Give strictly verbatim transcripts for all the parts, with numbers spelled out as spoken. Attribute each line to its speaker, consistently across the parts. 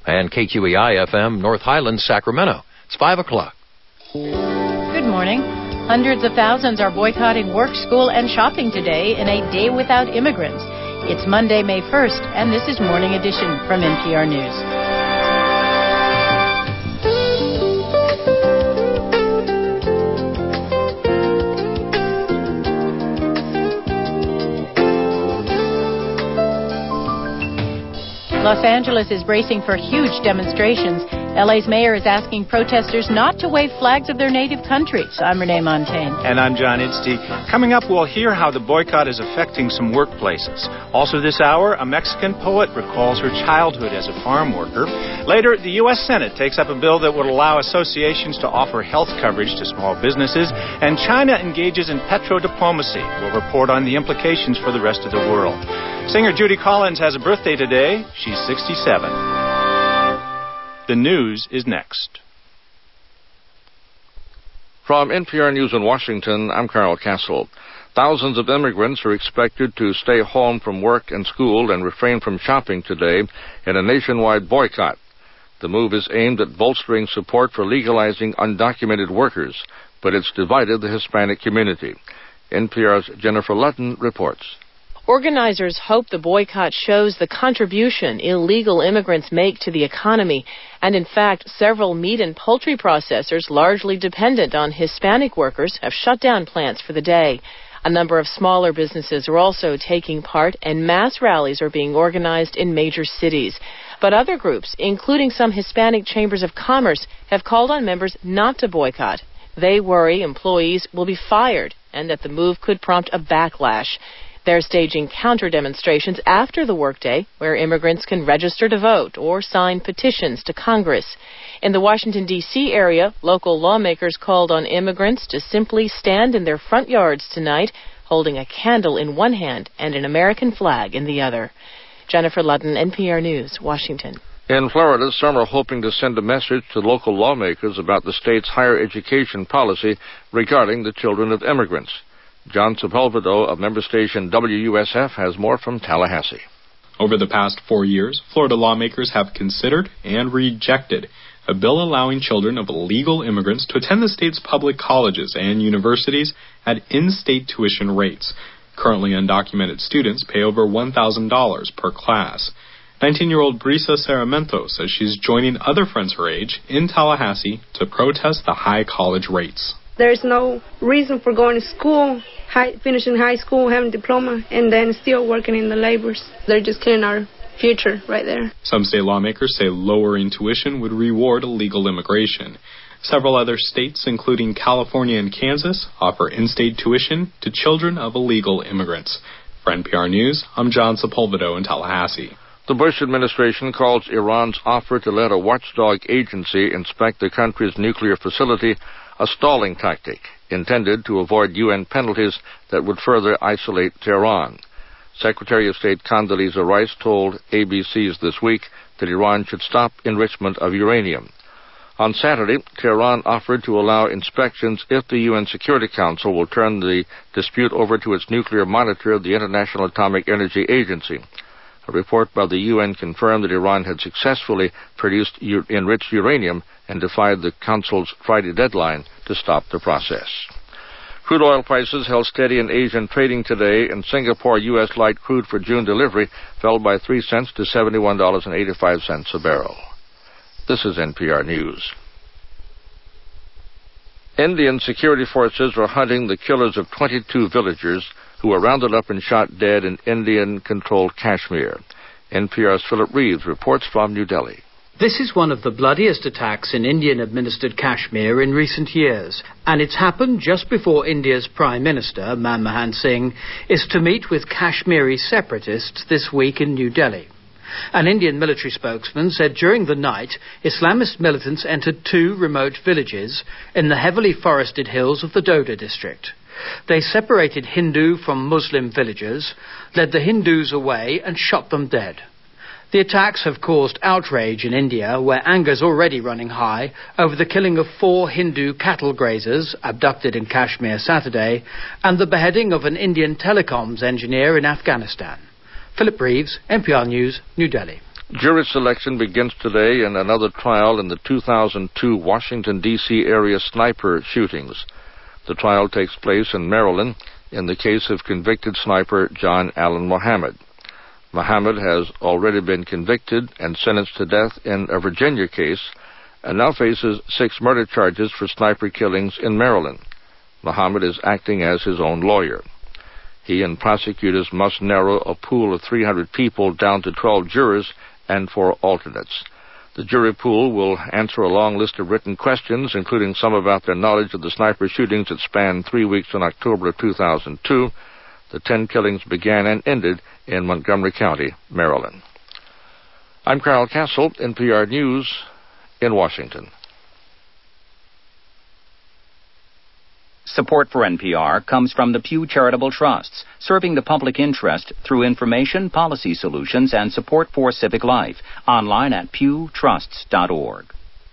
Speaker 1: and K Q E I F M North Highlands, Sacramento. It's five o'clock.
Speaker 2: Good morning. Hundreds of thousands are boycotting work, school, and shopping today in a day without immigrants. It's Monday, May first, and this is Morning Edition from N P R News. Los Angeles is bracing for huge demonstrations. L A's mayor is asking protesters not to wave flags of their native countries. I'm Renee Montaigne.
Speaker 3: And I'm John Idste. Coming up, we'll hear how the boycott is affecting some workplaces. Also this hour, a Mexican poet recalls her childhood as a farm worker. Later, the U S Senate takes up a bill that would allow associations to offer health coverage to small businesses. And China engages in petrodiplomacy. We'll report on the implications for the rest of the world. Singer Judy Collins has a birthday today. She's sixty-seven. The news is next.
Speaker 4: From N P R News in Washington, I'm Carl Castle. Thousands of immigrants are expected to stay home from work and school and refrain from shopping today in a nationwide boycott. The move is aimed at bolstering support for legalizing undocumented workers, but it's divided the Hispanic community. N P R's Jennifer Ludden reports.
Speaker 5: Organizers hope the boycott shows the contribution illegal immigrants make to the economy, and in fact, several meat and poultry processors largely dependent on Hispanic workers have shut down plants for the day. A number of smaller businesses are also taking part, and mass rallies are being organized in major cities. But other groups, including some Hispanic chambers of commerce, have called on members not to boycott. They worry employees will be fired and that the move could prompt a backlash. They're staging counter-demonstrations after the workday, where immigrants can register to vote or sign petitions to Congress. In the Washington, D C area, local lawmakers called on immigrants to simply stand in their front yards tonight, holding a candle in one hand and an American flag in the other. Jennifer Ludden, N P R News, Washington.
Speaker 4: In Florida, some are hoping to send a message to local lawmakers about the state's higher education policy regarding the children of immigrants. John Sepulvedo of member station W U S F has more from Tallahassee.
Speaker 6: Over the past four years, Florida lawmakers have considered and rejected a bill allowing children of illegal immigrants to attend the state's public colleges and universities at in-state tuition rates. Currently, undocumented students pay over one thousand dollars per class. nineteen-year-old Brisa Saramento says she's joining other friends her age in Tallahassee to protest the high college rates.
Speaker 7: There's no reason for going to school, high, finishing high school, having a diploma, and then still working in the labors. They're just killing our future right there.
Speaker 6: Some state lawmakers say lowering tuition would reward illegal immigration. Several other states, including California and Kansas, offer in-state tuition to children of illegal immigrants. For N P R News, I'm John Sepulvedo in Tallahassee.
Speaker 4: The Bush administration calls Iran's offer to let a watchdog agency inspect the country's nuclear facility a stalling tactic intended to avoid U N penalties that would further isolate Tehran. Secretary of State Condoleezza Rice told A B C's This Week that Iran should stop enrichment of uranium. On Saturday, Tehran offered to allow inspections if the U N Security Council will turn the dispute over to its nuclear monitor, the International Atomic Energy Agency. A report by the U N confirmed that Iran had successfully produced u- enriched uranium and defied the Council's Friday deadline to stop the process. Crude oil prices held steady in Asian trading today, and Singapore U S light crude for June delivery fell by three cents to seventy-one dollars and eighty-five cents a barrel. This is N P R News. Indian security forces are hunting the killers of twenty-two villagers who were rounded up and shot dead in Indian-controlled Kashmir. N P R's Philip Reeves reports from New Delhi.
Speaker 8: This is one of the bloodiest attacks in Indian-administered Kashmir in recent years, and it's happened just before India's Prime Minister, Manmohan Singh, is to meet with Kashmiri separatists this week in New Delhi. An Indian military spokesman said during the night, Islamist militants entered two remote villages in the heavily forested hills of the Doda district. They separated Hindu from Muslim villagers, led the Hindus away and shot them dead. The attacks have caused outrage in India, where anger's already running high over the killing of four Hindu cattle grazers abducted in Kashmir Saturday and the beheading of an Indian telecoms engineer in Afghanistan. Philip Reeves, N P R News, New Delhi.
Speaker 4: Jury selection begins today in another trial in the two thousand two Washington, D C area sniper shootings. The trial takes place in Maryland in the case of convicted sniper John Allen Muhammad. Muhammad has already been convicted and sentenced to death in a Virginia case and now faces six murder charges for sniper killings in Maryland. Muhammad is acting as his own lawyer. He and prosecutors must narrow a pool of three hundred people down to twelve jurors and four alternates. The jury pool will answer a long list of written questions, including some about their knowledge of the sniper shootings that spanned three weeks in October of two thousand two. The ten killings began and ended in Montgomery County, Maryland. I'm Carl Castle, N P R News in Washington.
Speaker 9: Support for N P R comes from the Pew Charitable Trusts, serving the public interest through information, policy solutions, and support for civic life. Online at pew trusts dot org.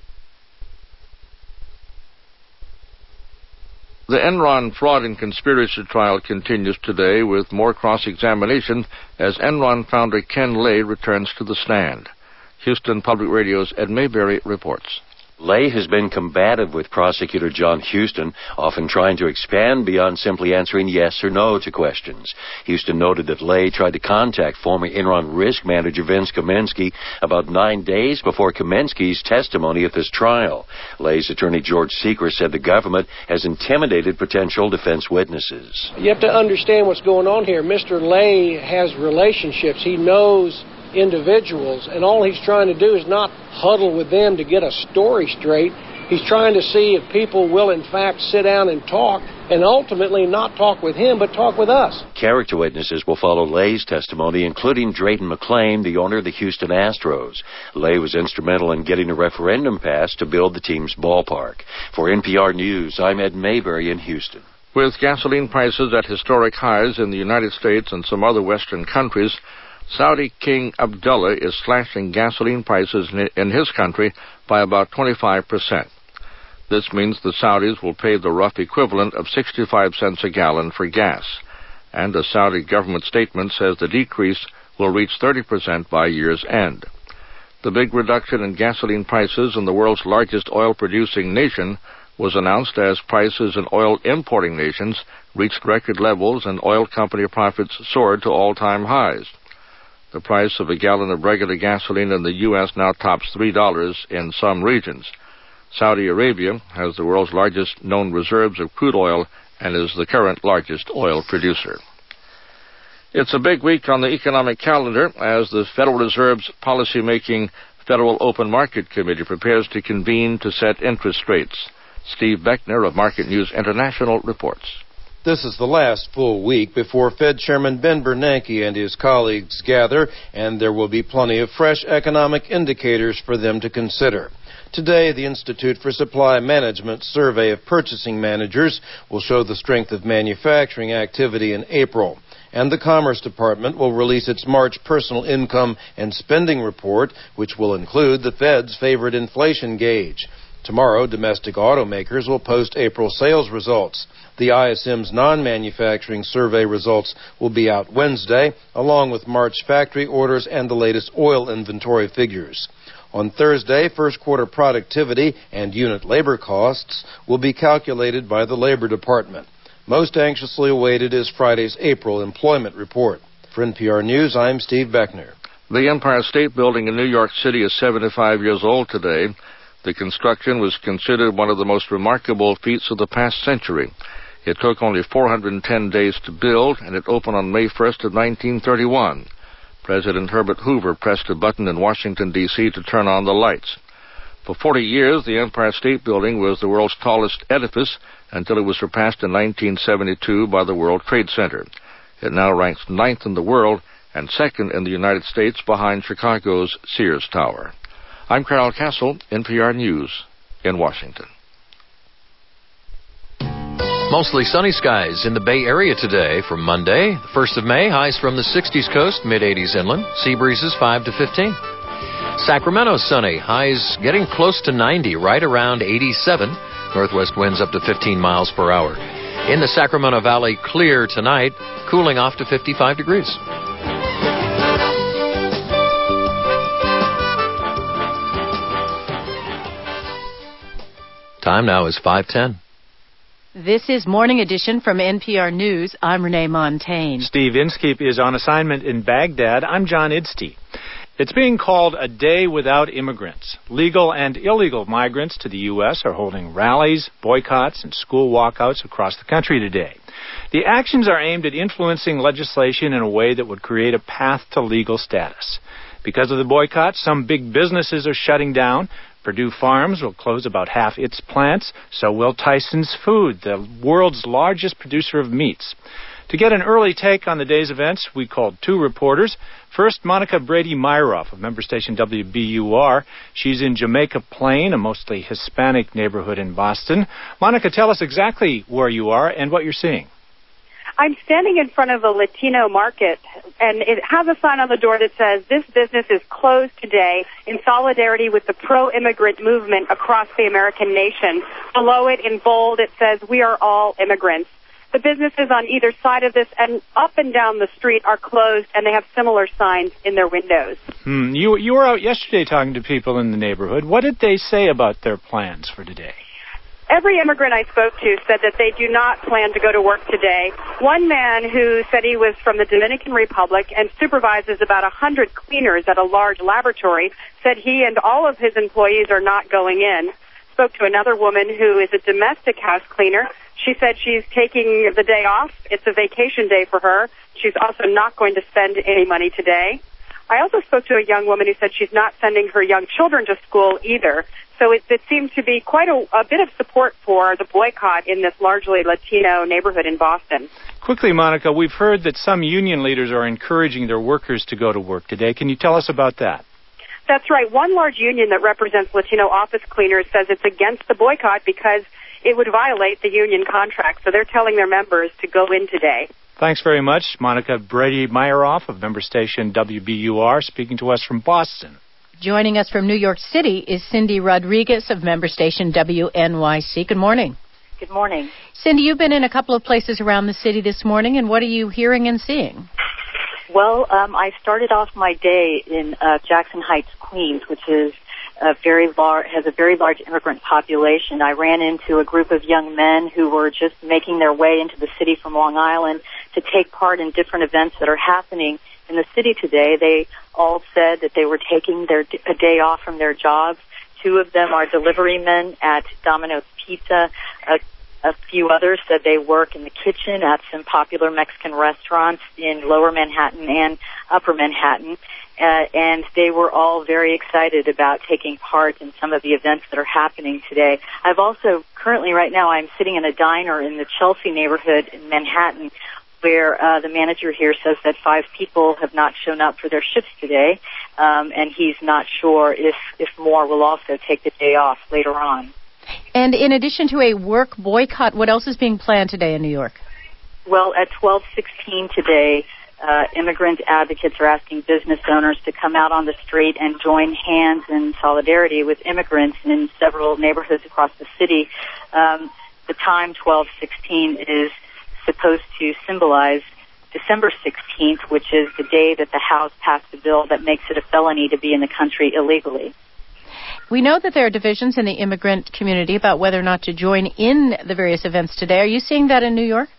Speaker 4: The Enron fraud and conspiracy trial continues today with more cross-examination as Enron founder Ken Lay returns to the stand. Houston Public Radio's Ed Mayberry reports.
Speaker 10: Lay has been combative with prosecutor John Houston, often trying to expand beyond simply answering yes or no to questions. Houston noted that Lay tried to contact former Enron risk manager Vince Kaminsky about nine days before Kaminsky's testimony at this trial. Lay's attorney George Seeker said the government has intimidated potential defense witnesses.
Speaker 11: You have to understand what's going on here. Mister Lay has relationships. He knows individuals, and all he's trying to do is not huddle with them to get a story straight. He's trying to see if people will in fact sit down and talk, and ultimately not talk with him, but talk with us.
Speaker 10: Character witnesses will follow Lay's testimony, including Drayton McClain, the owner of the Houston Astros. Lay was instrumental in getting a referendum passed to build the team's ballpark. For N P R News, I'm Ed Mayberry in Houston.
Speaker 4: With gasoline prices at historic highs in the United States and some other Western countries, Saudi King Abdullah is slashing gasoline prices in his country by about twenty-five percent. This means the Saudis will pay the rough equivalent of sixty-five cents a gallon for gas, and a Saudi government statement says the decrease will reach thirty percent by year's end. The big reduction in gasoline prices in the world's largest oil-producing nation was announced as prices in oil importing nations reached record levels and oil company profits soared to all-time highs. The price of a gallon of regular gasoline in the U S now tops three dollars in some regions. Saudi Arabia has the world's largest known reserves of crude oil and is the current largest oil producer. It's a big week on the economic calendar as the Federal Reserve's policy-making Federal Open Market Committee prepares to convene to set interest rates. Steve Beckner of Market News International reports.
Speaker 12: This is the last full week before Fed Chairman Ben Bernanke and his colleagues gather, and there will be plenty of fresh economic indicators for them to consider. Today, the Institute for Supply Management's survey of purchasing managers will show the strength of manufacturing activity in April. And the Commerce Department will release its March personal income and spending report, which will include the Fed's favorite inflation gauge. Tomorrow, domestic automakers will post April sales results. The I S M's non-manufacturing survey results will be out Wednesday, along with March factory orders and the latest oil inventory figures. On Thursday, first quarter productivity and unit labor costs will be calculated by the Labor Department. Most anxiously awaited is Friday's April employment report. For N P R News, I'm Steve Beckner.
Speaker 4: The Empire State Building in New York City is seventy-five years old today. The construction was considered one of the most remarkable feats of the past century. It took only four hundred ten days to build, and it opened on May first of nineteen thirty-one. President Herbert Hoover pressed a button in Washington, D C to turn on the lights. For forty years, the Empire State Building was the world's tallest edifice until it was surpassed in nineteen seventy-two by the World Trade Center. It now ranks ninth in the world and second in the United States behind Chicago's Sears Tower. I'm Carl Castle, N P R News in Washington.
Speaker 1: Mostly sunny skies in the Bay Area today for Monday, the first of May. Highs from the sixties coast, mid-eighties inland. Sea breezes five to fifteen. Sacramento sunny. Highs getting close to ninety, right around eighty-seven. Northwest winds up to fifteen miles per hour. In the Sacramento Valley, clear tonight, cooling off to fifty-five degrees. Time now is five ten.
Speaker 2: This is Morning Edition from N P R News. I'm Renee Montaigne.
Speaker 3: Steve Inskeep is on assignment in Baghdad. I'm John Idste. It's being called a day without immigrants. Legal and illegal migrants to the U S are holding rallies, boycotts, and school walkouts across the country today. The actions are aimed at influencing legislation in a way that would create a path to legal status. Because of the boycott, some big businesses are shutting down. Purdue Farms will close about half its plants, so will Tyson's Food, the world's largest producer of meats. To get an early take on the day's events, we called two reporters. First, Monica Brady-Myroff of member station W B U R. She's in Jamaica Plain, a mostly Hispanic neighborhood in Boston. Monica, tell us exactly where you are and what you're seeing.
Speaker 13: I'm standing in front of a Latino market, and it has a sign on the door that says, "This business is closed today in solidarity with the pro-immigrant movement across the American nation." Below it, in bold, it says, "We are all immigrants." The businesses on either side of this and up and down the street are closed, and they have similar signs in their windows.
Speaker 3: Hmm. You, you were out yesterday talking to people in the neighborhood. What did they say about their plans for today?
Speaker 13: Every immigrant I spoke to said that they do not plan to go to work today. One man who said he was from the Dominican Republic and supervises about one hundred cleaners at a large laboratory said he and all of his employees are not going in. Spoke to another woman who is a domestic house cleaner. She said she's taking the day off. It's a vacation day for her. She's also not going to spend any money today. I also spoke to a young woman who said she's not sending her young children to school either. So it, it seems to be quite a, a bit of support for the boycott in this largely Latino neighborhood in Boston.
Speaker 3: Quickly, Monica, we've heard that some union leaders are encouraging their workers to go to work today. Can you tell us about that?
Speaker 13: That's right. One large union that represents Latino office cleaners says it's against the boycott because it would violate the union contract. So they're telling their members to go in today.
Speaker 3: Thanks very much. Monica Brady-Myroff of member station W B U R speaking to us from Boston.
Speaker 2: Joining us from New York City is Cindy Rodriguez of member station W N Y C. Good morning.
Speaker 14: Good morning.
Speaker 2: Cindy, you've been in a couple of places around the city this morning, and what are you hearing and seeing?
Speaker 14: Well, um, I started off my day in uh, Jackson Heights, Queens, which is a very large, has a very large immigrant population. I ran into a group of young men who were just making their way into the city from Long Island to take part in different events that are happening in the city today. They all said that they were taking their a day off from their jobs. Two of them are delivery men at Domino's Pizza. A, a few others said they work in the kitchen at some popular Mexican restaurants in Lower Manhattan and Upper Manhattan. Uh, and they were all very excited about taking part in some of the events that are happening today. I've also, currently right now, I'm sitting in a diner in the Chelsea neighborhood in Manhattan, where uh, the manager here says that five people have not shown up for their shifts today, um, and he's not sure if, if more will also take the day off later on.
Speaker 2: And in addition to a work boycott, what else is being planned today in New York?
Speaker 14: Well, at twelve sixteen today, uh, immigrant advocates are asking business owners to come out on the street and join hands in solidarity with immigrants in several neighborhoods across the city. Um, the time twelve sixteen is supposed to symbolize December sixteenth, which is the day that the House passed a bill that makes it a felony to be in the country illegally.
Speaker 2: We know that there are divisions in the immigrant community about whether or not to join in the various events today. Are you seeing that in New York?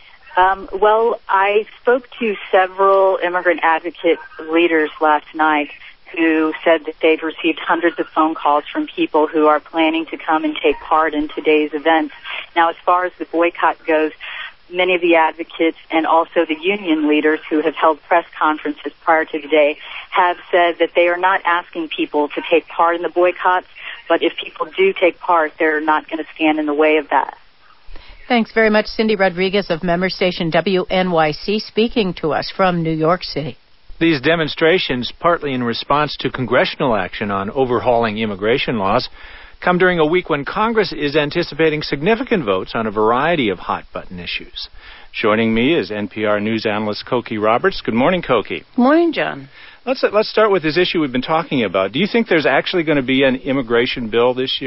Speaker 14: Um, well, I spoke to several immigrant advocate leaders last night who said that they've received hundreds of phone calls from people who are planning to come and take part in today's events. Now, as far as the boycott goes, many of the advocates and also the union leaders who have held press conferences prior to today have said that they are not asking people to take part in the boycotts, but if people do take part, they're not going to stand in the way of that.
Speaker 2: Thanks very much, Cindy Rodriguez of member station W N Y C, speaking to us from New York City.
Speaker 3: These demonstrations, partly in response to congressional action on overhauling immigration laws, come during a week when Congress is anticipating significant votes on a variety of hot-button issues. Joining me is N P R News analyst Cokie Roberts. Good morning, Cokie.
Speaker 15: Morning, John.
Speaker 3: Let's let's start with this issue we've been talking about. Do you think there's actually going to be an immigration bill this year?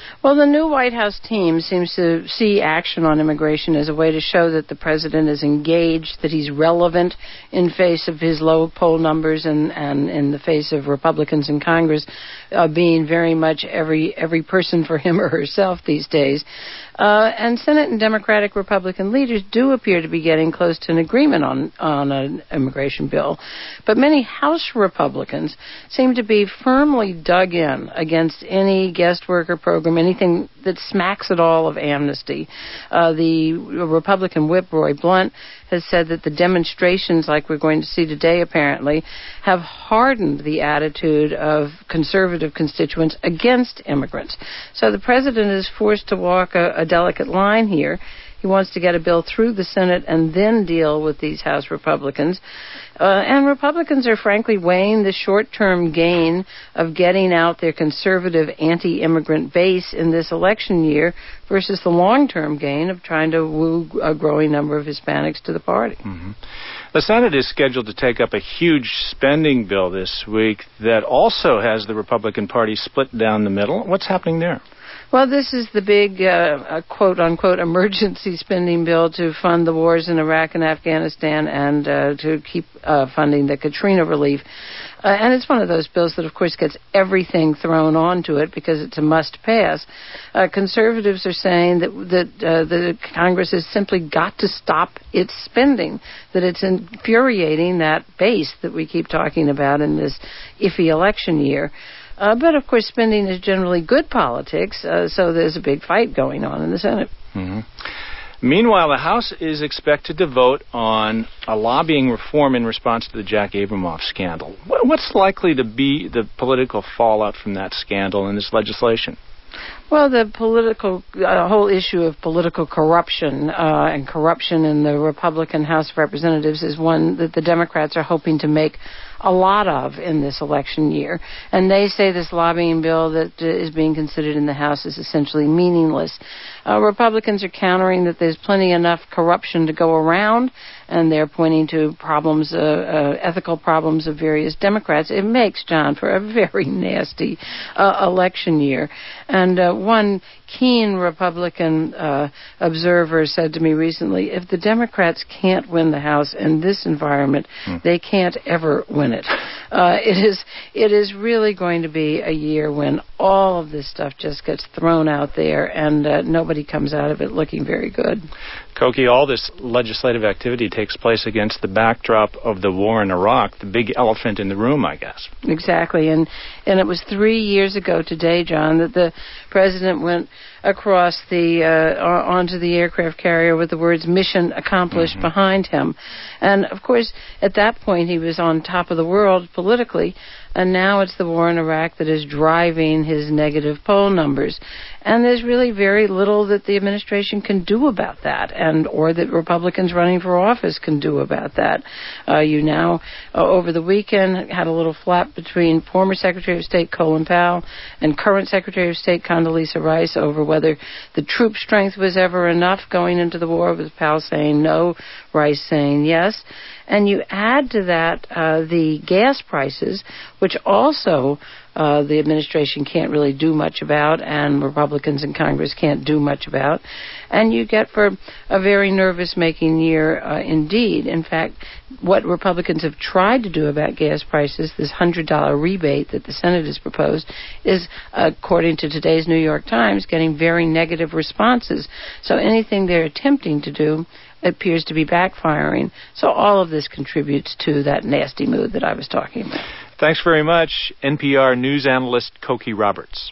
Speaker 2: Well, the new White House team seems to see action on immigration as a way to show that the president is engaged, that he's relevant in face of his low poll numbers and, and in the face of Republicans in Congress uh, being very much every every person for him or herself these days. Uh, and Senate and Democratic Republican leaders do appear to be getting close to an agreement on, on an immigration bill. But many House Republicans seem to be firmly dug in against any guest worker program, anything that smacks at all of amnesty. Uh, the Republican whip, Roy Blunt, has said that the demonstrations like we're going to see today, apparently, have hardened the attitude of conservative constituents against immigrants. So the president is forced to walk a, a delicate line here. He wants to get a bill through the Senate and then deal with these House Republicans. Uh, and Republicans are frankly weighing the short-term gain of getting out their conservative anti-immigrant base in this election year versus the long-term gain of trying to woo a growing number of Hispanics to the party.
Speaker 3: Mm-hmm. The Senate is scheduled to take up a huge spending bill this week that also has the Republican Party split down the middle. What's happening there?
Speaker 2: Well, this is the big, uh, quote-unquote, emergency spending bill to fund the wars in Iraq and Afghanistan and uh, to keep uh, funding the Katrina relief. Uh, and it's one of those bills that, of course, gets everything thrown onto it because it's a must-pass. Uh, conservatives are saying that, that uh, the Congress has simply got to stop its spending, that it's infuriating that base that we keep talking about in this iffy election year. Uh, but, of course, spending is generally good politics, uh, so there's a big fight going on in the Senate.
Speaker 3: Mm-hmm. Meanwhile, the House is expected to vote on a lobbying reform in response to the Jack Abramoff scandal. What's likely to be the political fallout from that scandal and this legislation?
Speaker 2: Well, the political uh, whole issue of political corruption uh, and corruption in the Republican House of Representatives is one that the Democrats are hoping to make a lot of in this election year. And they say this lobbying bill that uh, is being considered in the House is essentially meaningless. Uh, Republicans are countering that there's plenty enough corruption to go around, and they're pointing to problems, uh, uh, ethical problems of various Democrats. It makes, John, for a very nasty uh, election year. And uh, one keen Republican uh, observer said to me recently, if the Democrats can't win the House in this environment, hmm. they can't ever win it. Uh, it is it is really going to be a year when all of this stuff just gets thrown out there and uh, nobody comes out of it looking very good.
Speaker 3: Cokie, all this legislative activity takes place against the backdrop of the war in Iraq, the big elephant in the room, I guess.
Speaker 2: Exactly, and and it was three years ago today, John, that the president went across the uh, onto the aircraft carrier with the words "mission accomplished" mm-hmm. behind him. And of course, at that point, he was on top of the world politically. And now it's the war in Iraq that is driving his negative poll numbers. And there's really very little that the administration can do about that, and or that Republicans running for office can do about that. Uh, you now, uh, over the weekend, had a little flap between former Secretary of State Colin Powell and current Secretary of State Condoleezza Rice over whether the troop strength was ever enough going into the war, with Powell saying no, Rice saying yes. And you add to that uh, the gas prices, which also uh, the administration can't really do much about, and Republicans in Congress can't do much about. And you get for a very nervous-making year uh, indeed. In fact, what Republicans have tried to do about gas prices, this one hundred dollars rebate that the Senate has proposed, is, according to today's New York Times, getting very negative responses. So anything they're attempting to do appears to be backfiring. So all of this contributes to that nasty mood that I was talking about.
Speaker 3: Thanks very much, N P R news analyst Cokie Roberts.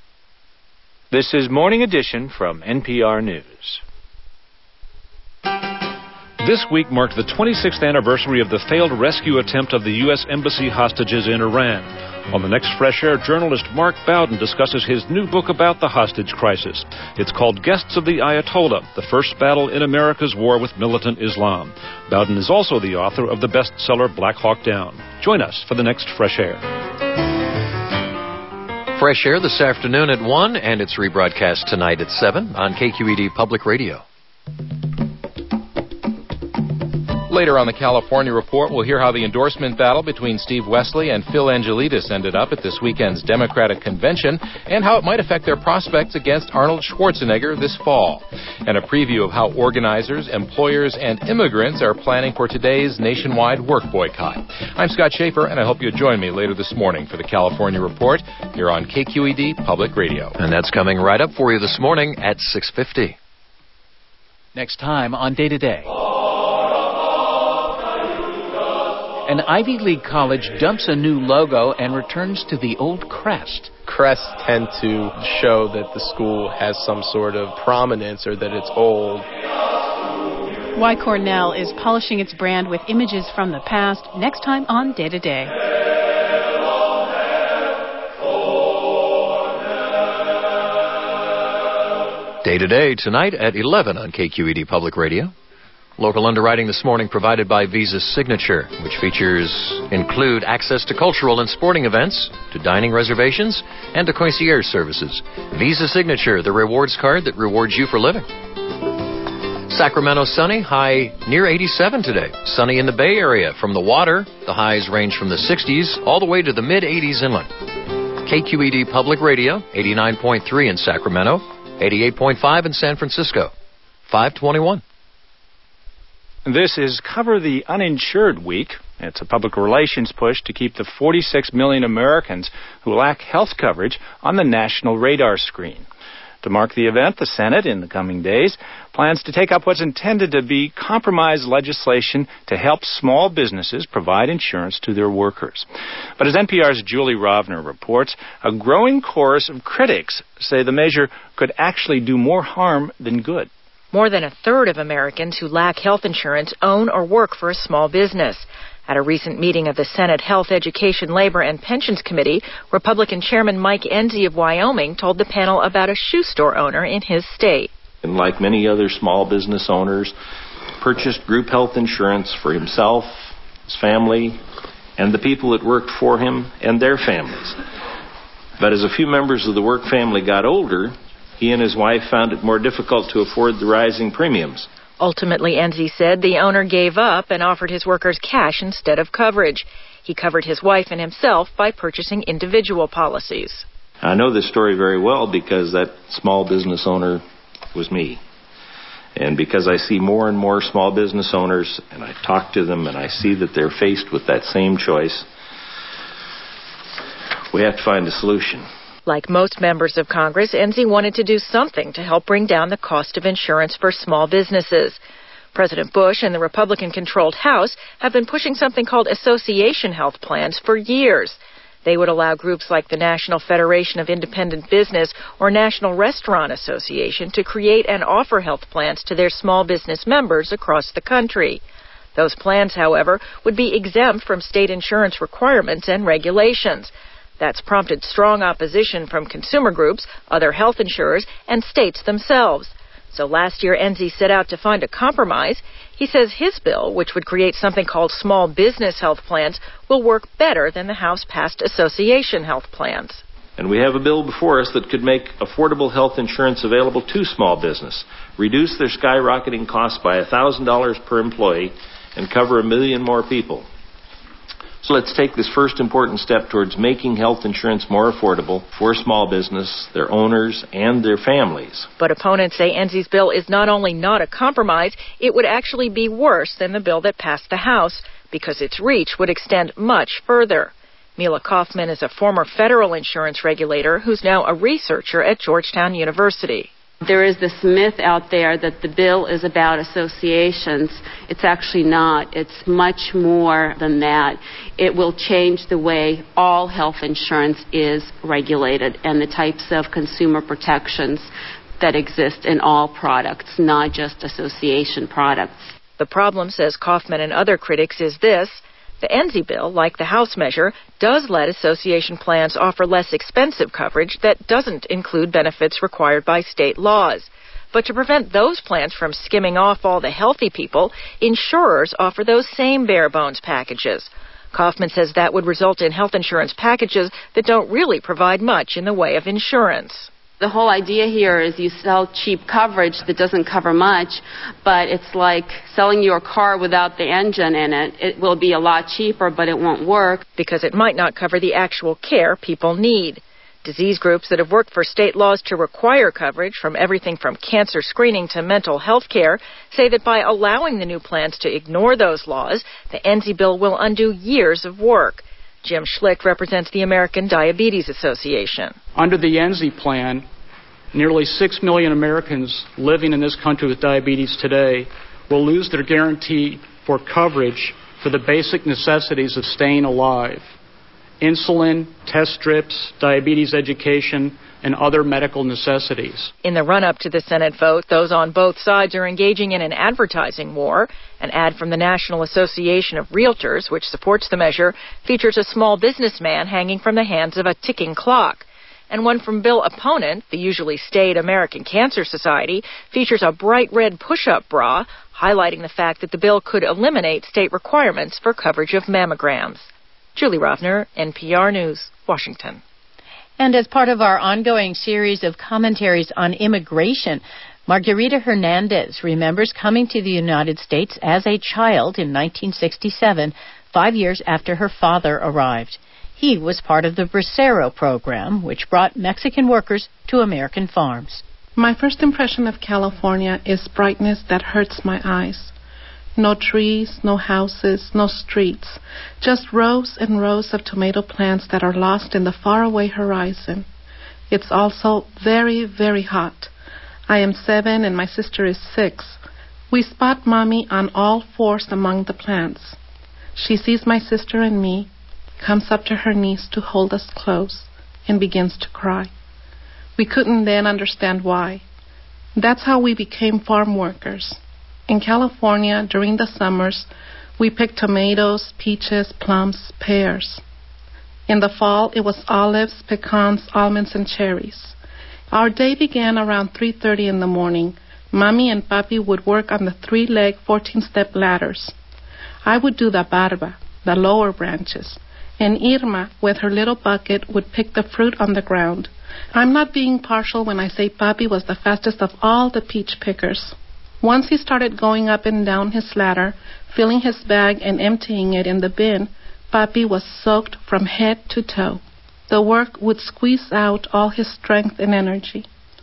Speaker 3: This is Morning Edition from N P R News.
Speaker 15: This week marked the twenty-sixth anniversary of the failed rescue attempt of the U S Embassy hostages in Iran. On the next Fresh Air, journalist Mark Bowden discusses his new book about the hostage crisis. It's called Guests of the Ayatollah, the First Battle in America's War with Militant Islam. Bowden is also the author of the bestseller Black Hawk Down. Join us for the next Fresh Air.
Speaker 1: Fresh Air this afternoon at one, and it's rebroadcast tonight at seven on K Q E D Public Radio.
Speaker 16: Later on the California Report, we'll hear how the endorsement battle between Steve Wesley and Phil Angelidis ended up at this weekend's Democratic Convention and how it might affect their prospects against Arnold Schwarzenegger this fall. And a preview of how organizers, employers, and immigrants are planning for today's nationwide work boycott. I'm Scott Schaefer, and I hope you'll join me later this morning for the California Report here on K Q E D Public Radio.
Speaker 1: And that's coming right up for you this morning at six fifty.
Speaker 17: Next time on Day to Day. An Ivy League college dumps a new logo and returns to the old crest.
Speaker 18: Crests tend to show that the school has some sort of prominence or that it's old.
Speaker 2: Why Cornell is polishing its brand with images from the past. Next time on Day to Day.
Speaker 1: Day to Day tonight at eleven on K Q E D Public Radio. Local underwriting this morning provided by Visa Signature, which features include access to cultural and sporting events, to dining reservations, and to concierge services. Visa Signature, the rewards card that rewards you for living. Sacramento sunny, high near eighty-seven today. Sunny in the Bay Area. From the water, the highs range from the sixties all the way to the mid-eighties inland. K Q E D Public Radio, eighty-nine point three in Sacramento, eighty-eight point five in San Francisco. five twenty-one.
Speaker 3: This is Cover the Uninsured Week. It's a public relations push to keep the forty-six million Americans who lack health coverage on the national radar screen. To mark the event, the Senate, in the coming days, plans to take up what's intended to be compromise legislation to help small businesses provide insurance to their workers. But as N P R's Julie Rovner reports, a growing chorus of critics say the measure could actually do more harm than good.
Speaker 19: More than a third of Americans who lack health insurance own or work for a small business. At a recent meeting of the Senate Health, Education, Labor, and Pensions Committee, Republican Chairman Mike Enzi of Wyoming told the panel about a shoe store owner in his state.
Speaker 20: And like many other small business owners, purchased group health insurance for himself, his family, and the people that worked for him and their families. But as a few members of the work family got older, he and his wife found it more difficult to afford the rising premiums.
Speaker 19: Ultimately, Enzi said the owner gave up and offered his workers cash instead of coverage. He covered his wife and himself by purchasing individual policies.
Speaker 20: I know this story very well because that small business owner was me. And because I see more and more small business owners, and I talk to them, and I see that they're faced with that same choice, we have to find a solution.
Speaker 19: Like most members of Congress, Enzi wanted to do something to help bring down the cost of insurance for small businesses. President Bush and the Republican-controlled House have been pushing something called association health plans for years. They would allow groups like the National Federation of Independent Business or National Restaurant Association to create and offer health plans to their small business members across the country. Those plans, however, would be exempt from state insurance requirements and regulations. That's prompted strong opposition from consumer groups, other health insurers, and states themselves. So last year, Enzi set out to find a compromise. He says his bill, which would create something called small business health plans, will work better than the House-passed association health plans.
Speaker 20: And we have a bill before us that could make affordable health insurance available to small business, reduce their skyrocketing costs by one thousand dollars per employee, and cover a million more people. So let's take this first important step towards making health insurance more affordable for small business, their owners, and their families.
Speaker 19: But opponents say Enzi's bill is not only not a compromise, it would actually be worse than the bill that passed the House, because its reach would extend much further. Mila Kaufman is a former federal insurance regulator who's now a researcher at Georgetown University.
Speaker 21: There is this myth out there that the bill is about associations. It's actually not. It's much more than that. It will change the way all health insurance is regulated and the types of consumer protections that exist in all products, not just association products.
Speaker 19: The problem, says Kaufman and other critics, is this. The Enzi bill, like the House measure, does let association plans offer less expensive coverage that doesn't include benefits required by state laws. But to prevent those plans from skimming off all the healthy people, insurers offer those same bare-bones packages. Kaufman says that would result in health insurance packages that don't really provide much in the way of insurance.
Speaker 21: The whole idea here is you sell cheap coverage that doesn't cover much, but it's like selling your car without the engine in it. It will be a lot cheaper, but it won't work.
Speaker 19: Because it might not cover the actual care people need. Disease groups that have worked for state laws to require coverage from everything from cancer screening to mental health care say that by allowing the new plans to ignore those laws, the E N S I bill will undo years of work. Jim Schlicht represents the American Diabetes Association.
Speaker 5: Under the E N S I plan, nearly six million Americans living in this country with diabetes today will lose their guarantee for coverage for the basic necessities of staying alive: insulin, test strips, diabetes education, and other medical necessities.
Speaker 19: In the run-up to the Senate vote, those on both sides are engaging in an advertising war. An ad from the National Association of Realtors, which supports the measure, features a small businessman hanging from the hands of a ticking clock. And one from Bill opponent, the usually staid American Cancer Society, features a bright red push-up bra, highlighting the fact that the bill could eliminate state requirements for coverage of mammograms. Julie Rovner, N P R News, Washington.
Speaker 2: And as part of our ongoing series of commentaries on immigration, Margarita Hernandez remembers coming to the United States as a child in nineteen sixty-seven, five years after her father arrived. He was part of the Bracero program, which brought Mexican workers to American farms.
Speaker 22: My first impression of California is brightness that hurts my eyes. No trees, no houses, no streets, just rows and rows of tomato plants that are lost in the faraway horizon. It's also very, very hot. I am seven and my sister is six. We spot Mommy on all fours among the plants. She sees my sister and me, comes up to her knees to hold us close, and begins to cry. We couldn't then understand why. That's how we became farm workers. In California, during the summers, we picked tomatoes, peaches, plums, pears. In the fall, it was olives, pecans, almonds, and cherries. Our day began around three thirty in the morning. Mommy and Papi would work on the three-leg, fourteen-step ladders. I would do the barba, the lower branches, and Irma, with her little bucket, would pick the fruit on the ground. I'm not being partial when I say Papi was the fastest of all the peach pickers. Once he started going up and down his ladder, filling his bag and emptying it in the bin, Papi was soaked from head to toe. The work would squeeze out all his strength and energy.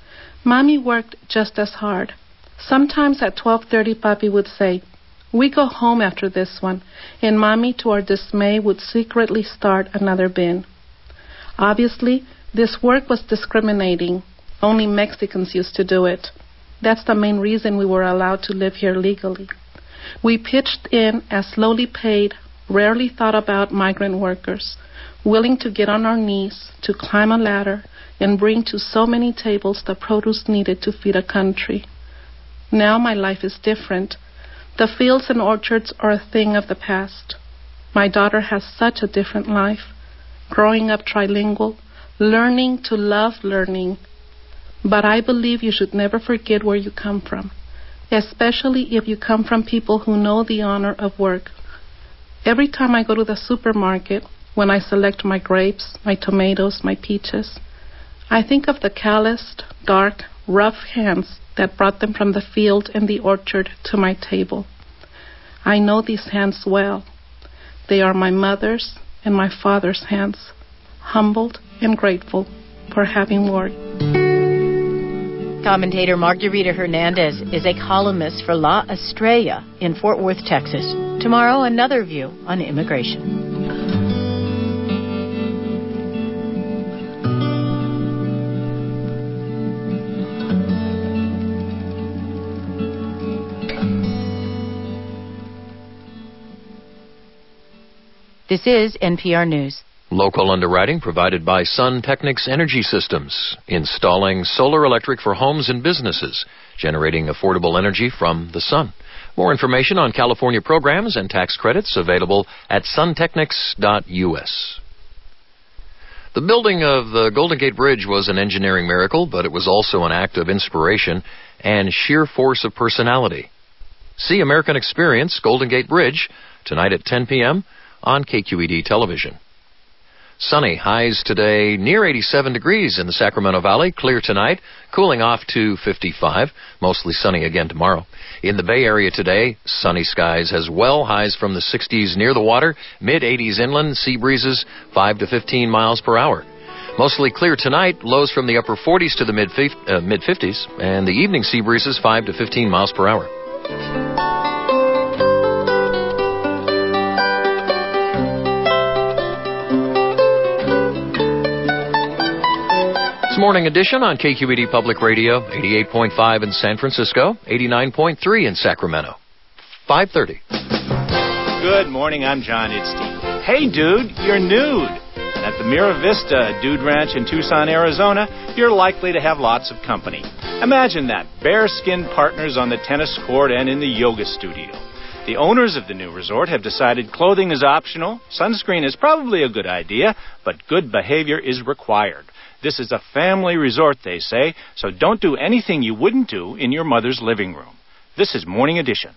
Speaker 22: Mommy worked just as hard. Sometimes at twelve thirty, Papi would say, "We go home after this one," and Mommy, to our dismay, would secretly start another bin. Obviously, this work was discriminating. Only Mexicans used to do it. That's the main reason we were allowed to live here legally. We pitched in as lowly paid, rarely thought about migrant workers, willing to get on our knees, to climb a ladder, and bring to so many tables the produce needed to feed a country. Now my life is different. The fields and orchards are a thing of the past. My daughter has such a different life, growing up trilingual, learning to love learning. But I believe you should never forget where you come from, especially if you come from people who know the honor of work. Every time I go to the supermarket, when I select my grapes, my tomatoes, my peaches, I think of the calloused, dark, rough hands that brought them from the field and the orchard to my table. I know these hands well. They are my mother's and my father's hands, humbled and grateful for having worked.
Speaker 2: Commentator Margarita Hernandez is a columnist for La Estrella in Fort Worth, Texas. Tomorrow, another view on immigration. This is N P R News.
Speaker 1: Local underwriting provided by Sun Technics Energy Systems, installing solar electric for homes and businesses, generating affordable energy from the sun. More information on California programs and tax credits available at suntechnics dot U S. The building of the Golden Gate Bridge was an engineering miracle, but it was also an act of inspiration and sheer force of personality. See American Experience Golden Gate Bridge tonight at ten p.m. on K Q E D television. Sunny, highs today near eighty-seven degrees in the Sacramento Valley. Clear tonight, cooling off to fifty-five. Mostly sunny again tomorrow. In the Bay Area today, sunny skies as well. Highs from the sixties near the water, mid-eighties inland, sea breezes five to fifteen miles per hour. Mostly clear tonight, lows from the upper forties to the mid-fifties, and the evening sea breezes five to fifteen miles per hour. This morning edition on K Q E D Public Radio, eighty-eight point five in San Francisco, eighty-nine point three in Sacramento. five thirty.
Speaker 3: Good morning, I'm John Idstein. Hey, dude, you're nude. At the Mira Vista Dude Ranch in Tucson, Arizona, you're likely to have lots of company. Imagine that, bare-skinned partners on the tennis court and in the yoga studio. The owners of the new resort have decided clothing is optional, sunscreen is probably a good idea, but good behavior is required. This is a family resort, they say, so don't do anything you wouldn't do in your mother's living room. This is Morning Edition.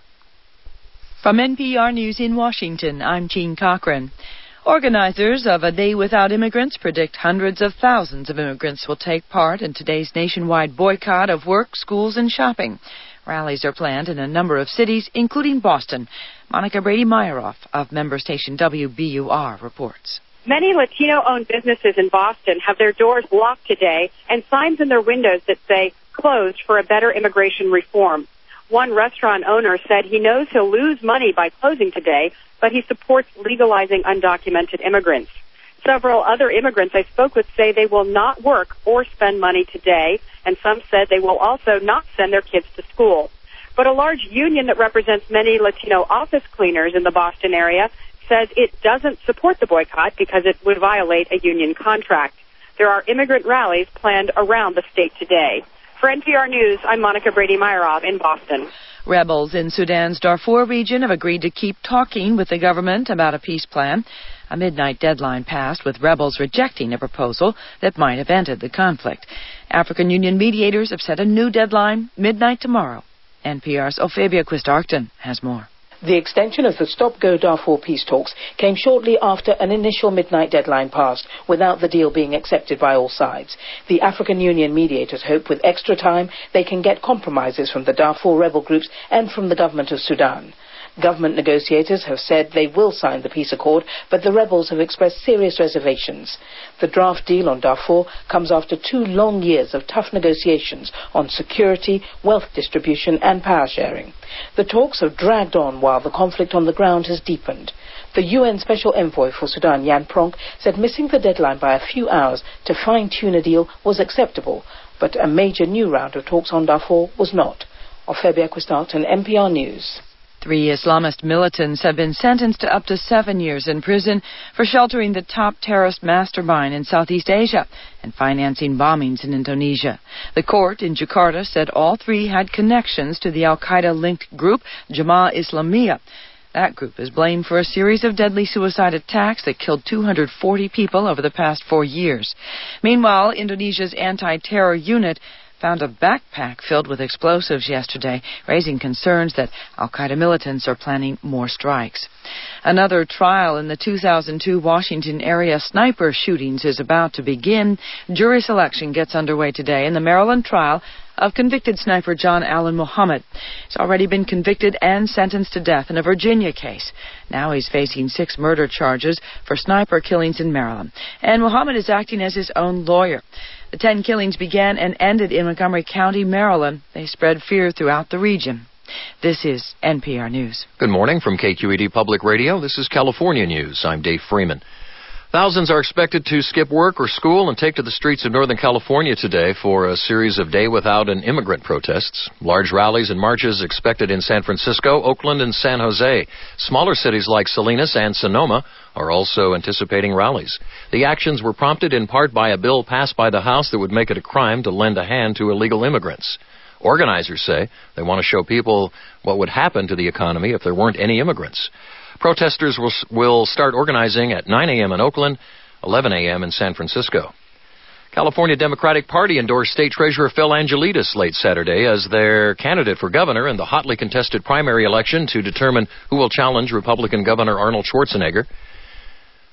Speaker 6: From N P R News in Washington, I'm Jean Cochran. Organizers of A Day Without Immigrants predict hundreds of thousands of immigrants will take part in today's nationwide boycott of work, schools, and shopping. Rallies are planned in a number of cities, including Boston. Monica Brady-Myeroff of member station W B U R reports.
Speaker 13: Many Latino-owned businesses in Boston have their doors locked today and signs in their windows that say, closed for a better immigration reform. One restaurant owner said he knows he'll lose money by closing today, but he supports legalizing undocumented immigrants. Several other immigrants I spoke with say they will not work or spend money today, and some said they will also not send their kids to school. But a large union that represents many Latino office cleaners in the Boston area says it doesn't support the boycott because it would violate a union contract. There are immigrant rallies planned around the state today. For N P R News, I'm Monica Brady-Myeroff in Boston.
Speaker 6: Rebels in Sudan's Darfur region have agreed to keep talking with the government about a peace plan. A midnight deadline passed, with rebels rejecting a proposal that might have ended the conflict. African Union mediators have set a new deadline, midnight tomorrow. N P R's Ophabia Quist-Arcton has more.
Speaker 7: The extension of the Stop-Go Darfur peace talks came shortly after an initial midnight deadline passed, without the deal being accepted by all sides. The African Union mediators hope with extra time they can get compromises from the Darfur rebel groups and from the government of Sudan. Government negotiators have said they will sign the peace accord, but the rebels have expressed serious reservations. The draft deal on Darfur comes after two long years of tough negotiations on security, wealth distribution and power sharing. The talks have dragged on while the conflict on the ground has deepened. The U N Special Envoy for Sudan, Jan Pronk, said missing the deadline by a few hours to fine-tune a deal was acceptable, but a major new round of talks on Darfur was not. Ophabia Quist-Arcton, N P R News.
Speaker 6: Three Islamist militants have been sentenced to up to seven years in prison for sheltering the top terrorist mastermind in Southeast Asia and financing bombings in Indonesia. The court in Jakarta said all three had connections to the al-Qaeda-linked group Jemaah Islamiyah. That group is blamed for a series of deadly suicide attacks that killed two hundred forty people over the past four years. Meanwhile, Indonesia's anti-terror unit found a backpack filled with explosives yesterday, raising concerns that al-Qaeda militants are planning more strikes. Another trial in the two thousand two Washington area sniper shootings is about to begin. Jury selection gets underway today in the Maryland trial of convicted sniper John Allen Muhammad. He's already been convicted and sentenced to death in a Virginia case. Now he's facing six murder charges for sniper killings in Maryland. And Muhammad is acting as his own lawyer. The ten killings began and ended in Montgomery County, Maryland. They spread fear throughout the region. This is N P R News.
Speaker 1: Good morning from K Q E D Public Radio. This is California News. I'm Dave Freeman. Thousands are expected to skip work or school and take to the streets of Northern California today for a series of Day Without an Immigrant protests. Large rallies and marches expected in San Francisco, Oakland, and San Jose. Smaller cities like Salinas and Sonoma are also anticipating rallies. The actions were prompted in part by a bill passed by the House that would make it a crime to lend a hand to illegal immigrants. Organizers say they want to show people what would happen to the economy if there weren't any immigrants. Protesters will, will start organizing at nine a.m. in Oakland, eleven a.m. in San Francisco. California Democratic Party endorsed State Treasurer Phil Angelides late Saturday as their candidate for governor in the hotly contested primary election to determine who will challenge Republican Governor Arnold Schwarzenegger.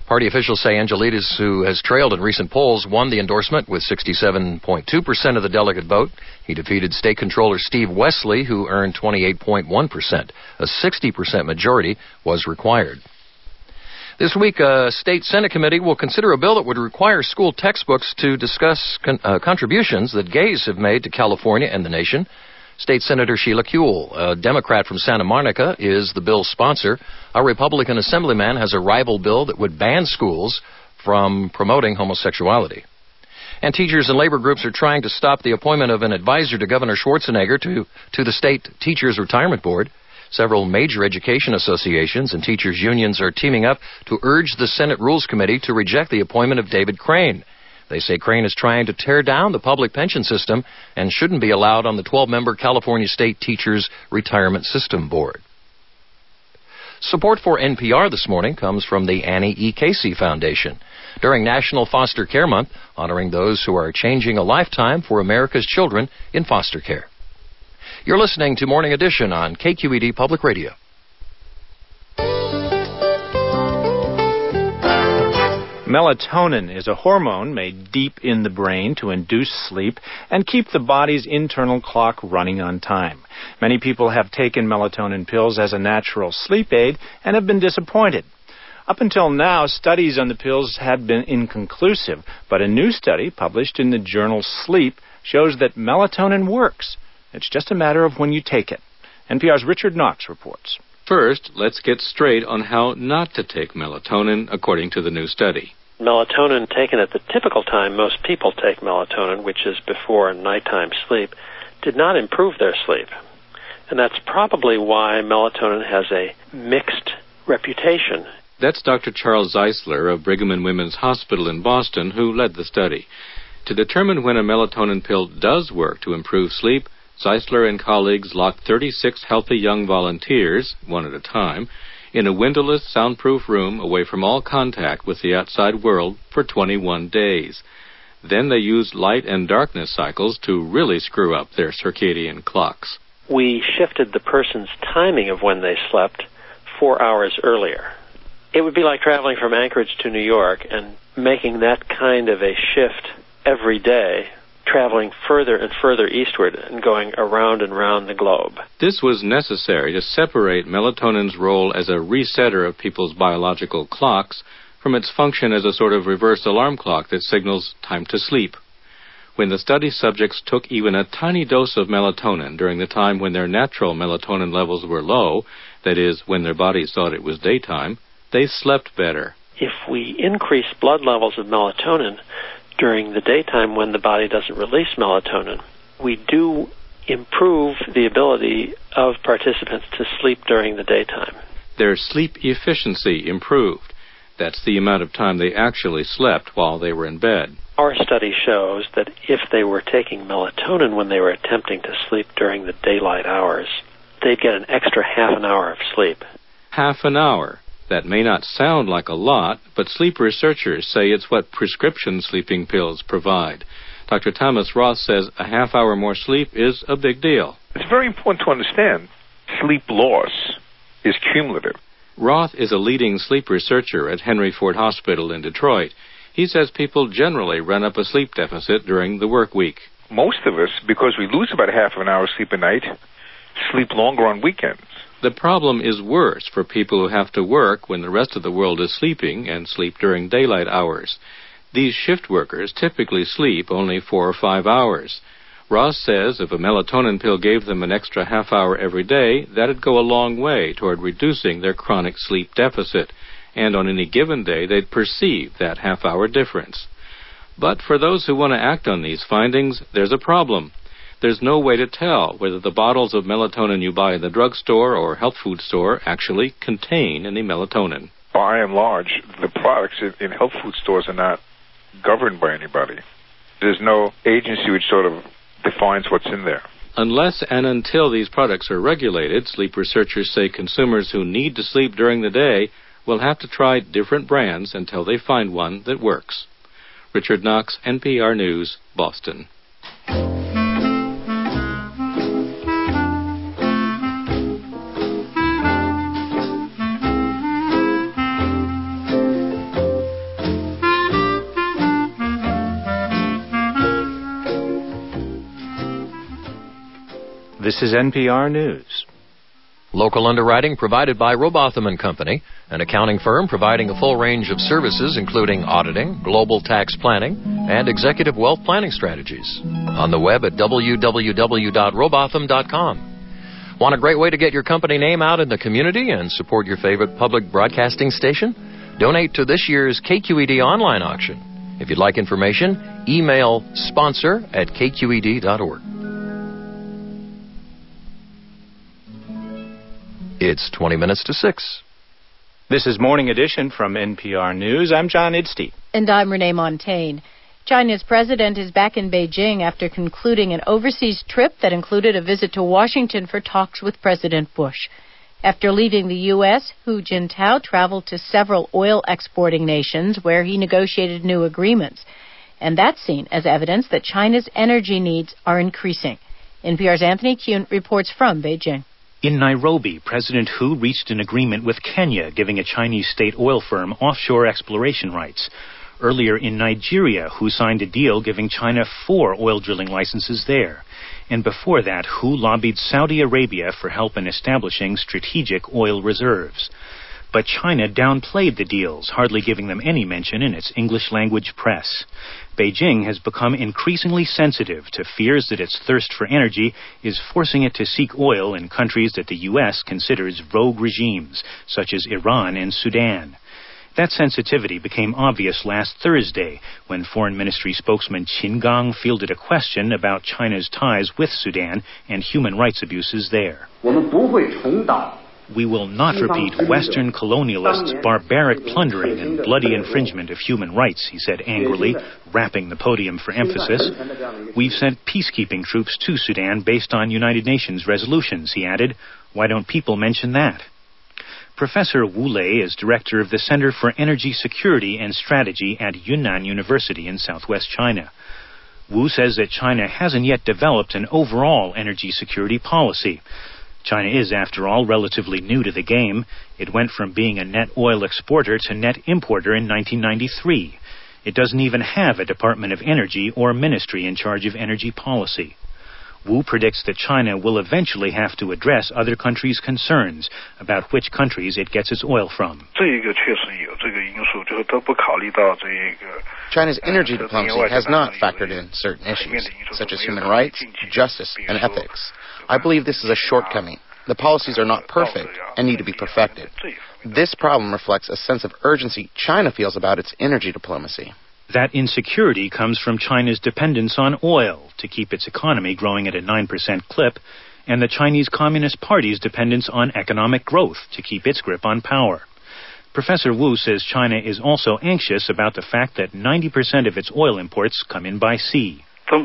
Speaker 1: Party officials say Angelides, who has trailed in recent polls, won the endorsement with sixty-seven point two percent of the delegate vote. He defeated State Controller Steve Wesley, who earned twenty-eight point one percent. A sixty percent majority was required. This week, a state Senate committee will consider a bill that would require school textbooks to discuss con- uh, contributions that gays have made to California and the nation. State Senator Sheila Kuehl, a Democrat from Santa Monica, is the bill's sponsor. A Republican assemblyman has a rival bill that would ban schools from promoting homosexuality. And teachers and labor groups are trying to stop the appointment of an advisor to Governor Schwarzenegger to, to the state Teachers Retirement Board. Several major education associations and teachers' unions are teaming up to urge the Senate Rules Committee to reject the appointment of David Crane. They say Crane is trying to tear down the public pension system and shouldn't be allowed on the twelve-member California State Teachers Retirement System Board. Support for N P R this morning comes from the Annie E. Casey Foundation. During National Foster Care Month, honoring those who are changing a lifetime for America's children in foster care. You're listening to Morning Edition on K Q E D Public Radio.
Speaker 3: Melatonin is a hormone made deep in the brain to induce sleep and keep the body's internal clock running on time. Many people have taken melatonin pills as a natural sleep aid and have been disappointed. Up until now, studies on the pills had been inconclusive, but a new study published in the journal Sleep shows that melatonin works. It's just a matter of when you take it. N P R's Richard Knox reports.
Speaker 8: First, let's get straight on how not to take melatonin, according to the new study.
Speaker 9: Melatonin taken at the typical time most people take melatonin, which is before nighttime sleep, did not improve their sleep. And that's probably why melatonin has a mixed reputation.
Speaker 8: That's Doctor Charles Zeisler of Brigham and Women's Hospital in Boston, who led the study. To determine when a melatonin pill does work to improve sleep, Zeisler and colleagues locked thirty-six healthy young volunteers, one at a time, in a windowless, soundproof room away from all contact with the outside world for twenty-one days. Then they used light and darkness cycles to really screw up their circadian clocks.
Speaker 9: We shifted the person's timing of when they slept four hours earlier. It would be like traveling from Anchorage to New York and making that kind of a shift every day, traveling further and further eastward and going around and around the globe.
Speaker 8: This was necessary to separate melatonin's role as a resetter of people's biological clocks from its function as a sort of reverse alarm clock that signals time to sleep. When the study subjects took even a tiny dose of melatonin during the time when their natural melatonin levels were low, that is, when their bodies thought it was daytime, they slept better.
Speaker 9: If we increase blood levels of melatonin during the daytime when the body doesn't release melatonin, we do improve the ability of participants to sleep during the daytime.
Speaker 8: Their sleep efficiency improved. That's the amount of time they actually slept while they were in bed.
Speaker 9: Our study shows that if they were taking melatonin when they were attempting to sleep during the daylight hours, they'd get an extra half an hour of sleep.
Speaker 8: Half an hour. That may not sound like a lot, but sleep researchers say it's what prescription sleeping pills provide. Doctor Thomas Roth says a half hour more sleep is a big deal.
Speaker 23: It's very important to understand sleep loss is cumulative.
Speaker 8: Roth is a leading sleep researcher at Henry Ford Hospital in Detroit. He says people generally run up a sleep deficit during the work week.
Speaker 23: Most of us, because we lose about half of an hour sleep a night, sleep longer on weekends.
Speaker 8: The problem is worse for people who have to work when the rest of the world is sleeping and sleep during daylight hours. These shift workers typically sleep only four or five hours. Ross says if a melatonin pill gave them an extra half hour every day, that'd go a long way toward reducing their chronic sleep deficit, and on any given day they'd perceive that half hour difference. But for those who want to act on these findings, there's a problem. There's no way to tell whether the bottles of melatonin you buy in the drugstore or health food store actually contain any melatonin.
Speaker 23: By and large, the products in health food stores are not governed by anybody. There's no agency which sort of defines what's in there.
Speaker 8: Unless and until these products are regulated, sleep researchers say consumers who need to sleep during the day will have to try different brands until they find one that works. Richard Knox, N P R News, Boston.
Speaker 3: This is N P R News.
Speaker 1: Local underwriting provided by Robotham and Company, an accounting firm providing a full range of services including auditing, global tax planning, and executive wealth planning strategies. On the web at w w w dot robotham dot com. Want a great way to get your company name out in the community and support your favorite public broadcasting station? Donate to this year's K Q E D online auction. If you'd like information, email sponsor at k q e d dot org. It's twenty minutes to six.
Speaker 3: This is Morning Edition from N P R News. I'm John Idstein.
Speaker 2: And I'm Renee Montagne. China's president is back in Beijing after concluding an overseas trip that included a visit to Washington for talks with President Bush. After leaving the U S, Hu Jintao traveled to several oil-exporting nations where he negotiated new agreements. And that's seen as evidence that China's energy needs are increasing. N P R's Anthony Kuhn reports from Beijing.
Speaker 10: In Nairobi, President Hu reached an agreement with Kenya, giving a Chinese state oil firm offshore exploration rights. Earlier in Nigeria, Hu signed a deal giving China four oil drilling licenses there. And before that, Hu lobbied Saudi Arabia for help in establishing strategic oil reserves. But China downplayed the deals, hardly giving them any mention in its English-language press. Beijing has become increasingly sensitive to fears that its thirst for energy is forcing it to seek oil in countries that the U S considers rogue regimes, such as Iran and Sudan. That sensitivity became obvious last Thursday when Foreign Ministry spokesman Qin Gang fielded a question about China's ties with Sudan and human rights abuses there. We will not repeat Western colonialists' barbaric plundering and bloody infringement of human rights, he said angrily, rapping the podium for emphasis. We've sent peacekeeping troops to Sudan based on United Nations resolutions, he added. Why don't people mention that? Professor Wu Lei is director of the Center for Energy Security and Strategy at Yunnan University in southwest China. Wu says that China hasn't yet developed an overall energy security policy. China is, after all, relatively new to the game. It went from being a net oil exporter to net importer in nineteen ninety-three. It doesn't even have a Department of Energy or ministry in charge of energy policy. Wu predicts that China will eventually have to address other countries' concerns about which countries it gets its oil from.
Speaker 11: China's energy diplomacy has not factored in certain issues, such as human rights, justice, and ethics. I believe this is a shortcoming. The policies are not perfect and need to be perfected. This problem reflects a sense of urgency China feels about its energy diplomacy.
Speaker 10: That insecurity comes from China's dependence on oil to keep its economy growing at a nine percent clip, and the Chinese Communist Party's dependence on economic growth to keep its grip on power. Professor Wu says China is also anxious about the fact that ninety percent of its oil imports come in by sea.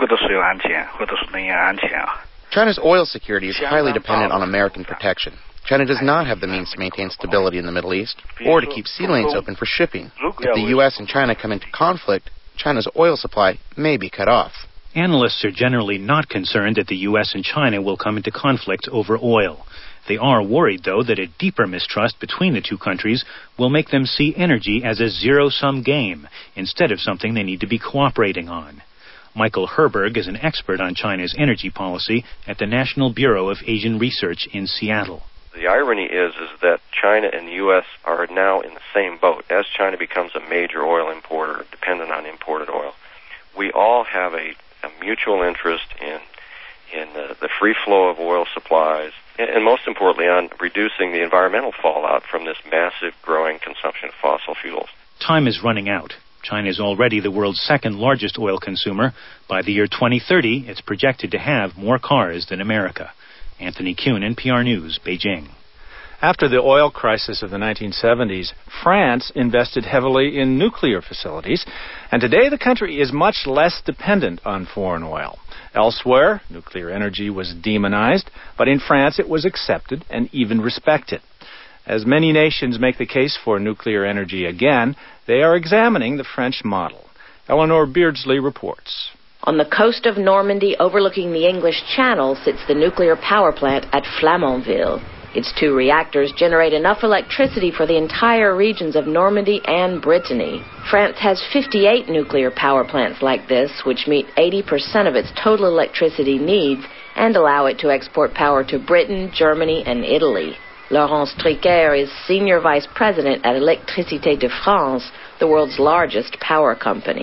Speaker 11: China's oil security is highly dependent on American protection. China does not have the means to maintain stability in the Middle East or to keep sea lanes open for shipping. If the U S and China come into conflict, China's oil supply may be cut off.
Speaker 10: Analysts are generally not concerned that the U S and China will come into conflict over oil. They are worried, though, that a deeper mistrust between the two countries will make them see energy as a zero-sum game instead of something they need to be cooperating on. Michael Herberg is an expert on China's energy policy at the National Bureau of Asian Research in Seattle.
Speaker 12: The irony is, is that China and the U S are now in the same boat. As China becomes a major oil importer, dependent on imported oil, we all have a, a mutual interest in in the, the free flow of oil supplies, and, and most importantly, on reducing the environmental fallout from this massive growing consumption of fossil fuels.
Speaker 10: Time is running out. China is already the world's second largest oil consumer. By the year twenty thirty, it's projected to have more cars than America. Anthony Kuhn, N P R News, Beijing.
Speaker 3: After the oil crisis of the nineteen seventies, France invested heavily in nuclear facilities, and today the country is much less dependent on foreign oil. Elsewhere, nuclear energy was demonized, but in France it was accepted and even respected. As many nations make the case for nuclear energy again, they are examining the French model. Eleanor Beardsley reports.
Speaker 24: On the coast of Normandy overlooking the English Channel sits the nuclear power plant at Flamanville. Its two reactors generate enough electricity for the entire regions of Normandy and Brittany. France has fifty-eight nuclear power plants like this, which meet eighty percent of its total electricity needs and allow it to export power to Britain, Germany, and Italy. Laurence Tricaire is Senior Vice President at Électricité de France, the world's largest power company.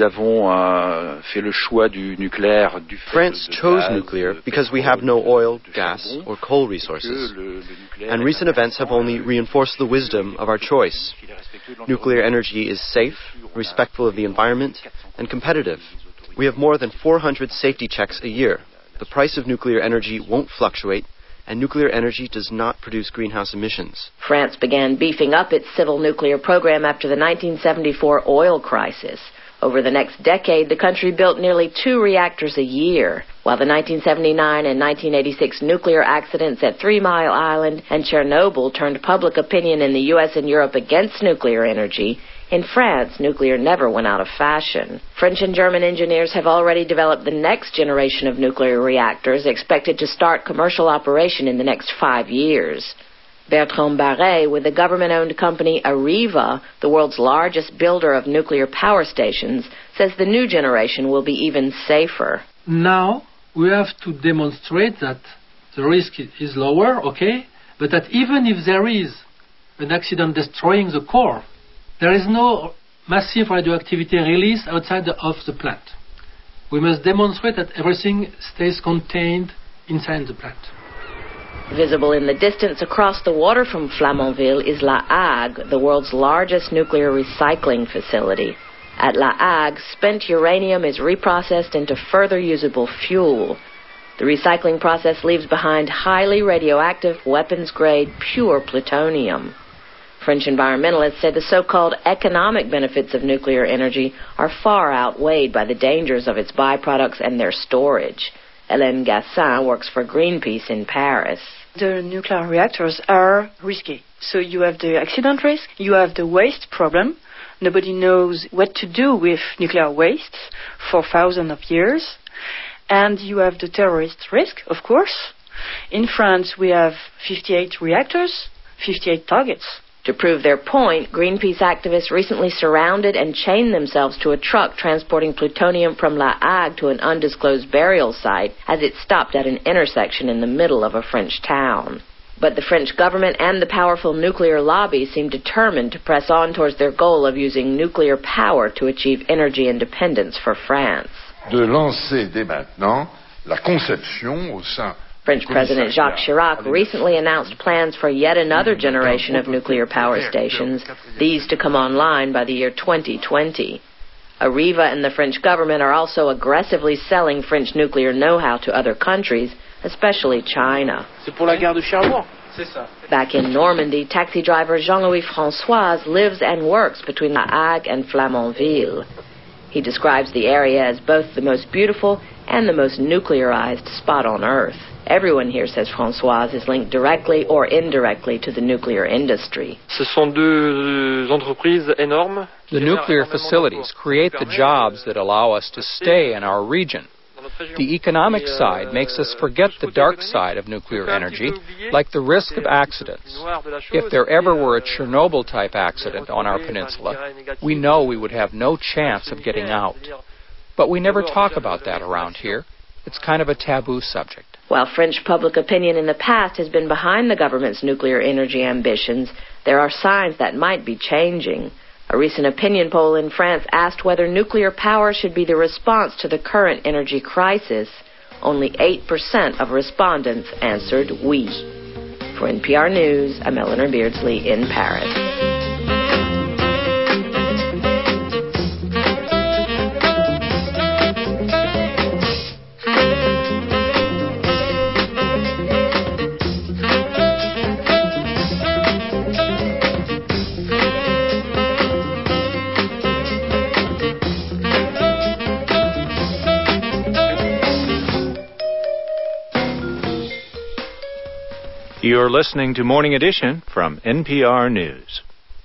Speaker 4: France chose nuclear because we have no oil, gas, or coal resources. And recent events have only reinforced the wisdom of our choice. Nuclear energy is safe, respectful of the environment, and competitive. We have more than four hundred safety checks a year. The price of nuclear energy won't fluctuate, and nuclear energy does not produce greenhouse emissions.
Speaker 24: France began beefing up its civil nuclear program after the nineteen seventy-four oil crisis. Over the next decade, the country built nearly two reactors a year, while the nineteen seventy-nine and nineteen eighty-six nuclear accidents at Three Mile Island and Chernobyl turned public opinion in the U S and Europe against nuclear energy. In France, nuclear never went out of fashion. French and German engineers have already developed the next generation of nuclear reactors, expected to start commercial operation in the next five years. Bertrand Barret, with the government-owned company Areva, the world's largest builder of nuclear power stations, says the new generation will be even safer.
Speaker 14: Now, we have to demonstrate that the risk is lower, okay, but that even if there is an accident destroying the core, there is no massive radioactivity release outside of the plant. We must demonstrate that everything stays contained inside the plant.
Speaker 24: Visible in the distance across the water from Flamanville is La Hague, the world's largest nuclear recycling facility. At La Hague, spent uranium is reprocessed into further usable fuel. The recycling process leaves behind highly radioactive, weapons-grade, pure plutonium. French environmentalists say the so-called economic benefits of nuclear energy are far outweighed by the dangers of its byproducts and their storage. Hélène Gassin works for Greenpeace in Paris.
Speaker 15: The nuclear reactors are risky. So you have the accident risk, you have the waste problem. Nobody knows what to do with nuclear wastes for thousands of years. And you have the terrorist risk, of course. In France, we have fifty-eight reactors, fifty-eight targets.
Speaker 24: To prove their point, Greenpeace activists recently surrounded and chained themselves to a truck transporting plutonium from La Hague to an undisclosed burial site as it stopped at an intersection in the middle of a French town. But the French government and the powerful nuclear lobby seem determined to press on towards their goal of using nuclear power to achieve energy independence for France.
Speaker 16: De lancer dès maintenant la conception au sein
Speaker 24: French President Jacques Chirac recently announced plans for yet another generation of nuclear power stations, these to come online by the year twenty twenty. Areva and the French government are also aggressively selling French nuclear know-how to other countries, especially China. Back in Normandy, taxi driver Jean-Louis François lives and works between La Hague and Flamanville. He describes the area as both the most beautiful and the most nuclearized spot on Earth. Everyone here, says François, is linked directly or indirectly to the nuclear industry.
Speaker 25: The nuclear facilities create the jobs that allow us to stay in our region. The economic side makes us forget the dark side of nuclear energy, like the risk of accidents. If there ever were a Chernobyl-type accident on our peninsula, we know we would have no chance of getting out. But we never talk about that around here. It's kind of a taboo subject.
Speaker 24: While French public opinion in the past has been behind the government's nuclear energy ambitions, there are signs that might be changing. A recent opinion poll in France asked whether nuclear power should be the response to the current energy crisis. Only eight percent of respondents answered oui. For N P R News, I'm Eleanor Beardsley in Paris.
Speaker 3: You're listening to Morning Edition from N P R News.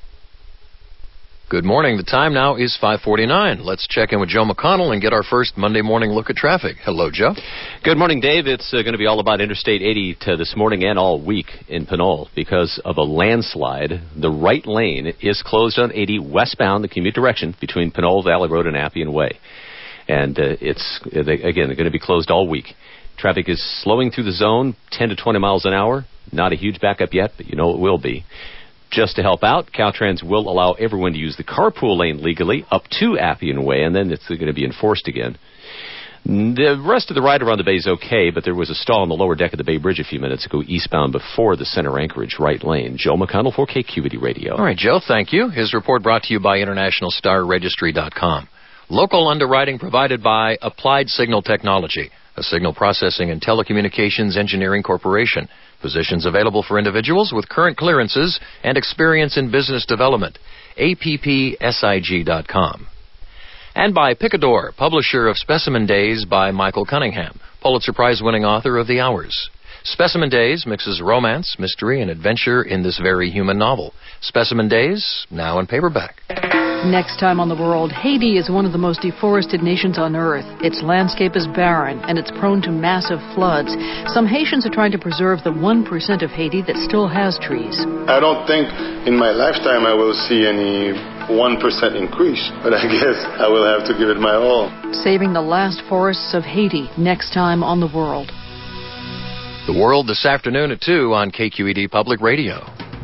Speaker 1: Good morning. The time now is five forty-nine. Let's check in with Joe McConnell and get our first Monday morning look at traffic. Hello, Joe.
Speaker 26: Good morning, Dave. It's uh, going to be all about Interstate eighty to this morning and all week in Pinole because of a landslide. The right lane is closed on eighty westbound, the commute direction between Pinole, Valley Road, and Appian Way. And uh, it's, again, they're going to be closed all week. Traffic is slowing through the zone, ten to twenty miles an hour. Not a huge backup yet, but you know it will be. Just to help out, Caltrans will allow everyone to use the carpool lane legally up to Appian Way, and then it's going to be enforced again. The rest of the ride around the bay is okay, but there was a stall on the lower deck of the Bay Bridge a few minutes ago eastbound before the Center Anchorage right lane. Joe McConnell for K Q E D Radio.
Speaker 1: All right, Joe, thank you. His report brought to you by International Star Registry dot com. Local underwriting provided by Applied Signal Technology, a signal processing and telecommunications engineering corporation. Positions available for individuals with current clearances and experience in business development. A P P S I G dot com. And by Picador, publisher of Specimen Days by Michael Cunningham, Pulitzer Prize-winning author of The Hours. Specimen Days mixes romance, mystery, and adventure in this very human novel. Specimen Days, now in paperback.
Speaker 5: Next time on The World, Haiti is one of the most deforested nations on Earth. Its landscape is barren, and it's prone to massive floods. Some Haitians are trying to preserve the one percent of Haiti that still has trees.
Speaker 17: I don't think in my lifetime I will see any one percent increase, but I guess I will have to give it my all.
Speaker 5: Saving the last forests of Haiti, next time on The World.
Speaker 1: The World this afternoon at two on K Q E D Public Radio.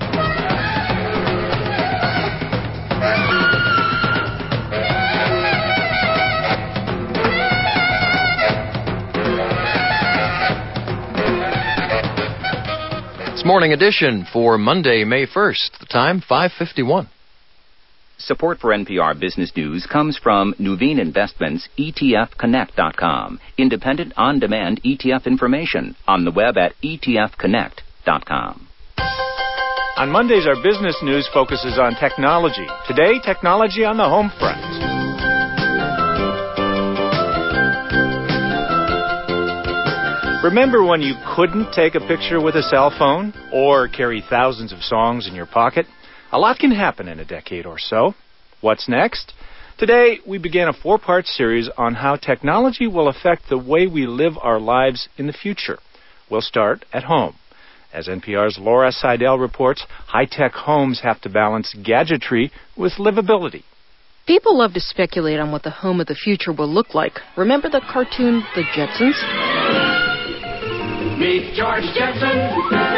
Speaker 1: Morning edition for Monday, May first. The time, five fifty-one.
Speaker 18: Support for N P R Business News comes from Nuveen Investments, E T F Connect dot com. Independent, on-demand E T F information on the web at E T F Connect dot com.
Speaker 3: On Mondays, our business news focuses on technology. Today, technology on the home front. Remember when you couldn't take a picture with a cell phone or carry thousands of songs in your pocket? A lot can happen in a decade or so. What's next? Today, we begin a four-part series on how technology will affect the way we live our lives in the future. We'll start at home. As N P R's Laura Seidel reports, high-tech homes have to balance gadgetry with livability.
Speaker 19: People love to speculate on what the home of the future will look like. Remember the cartoon The Jetsons?
Speaker 20: Meet George Jetson.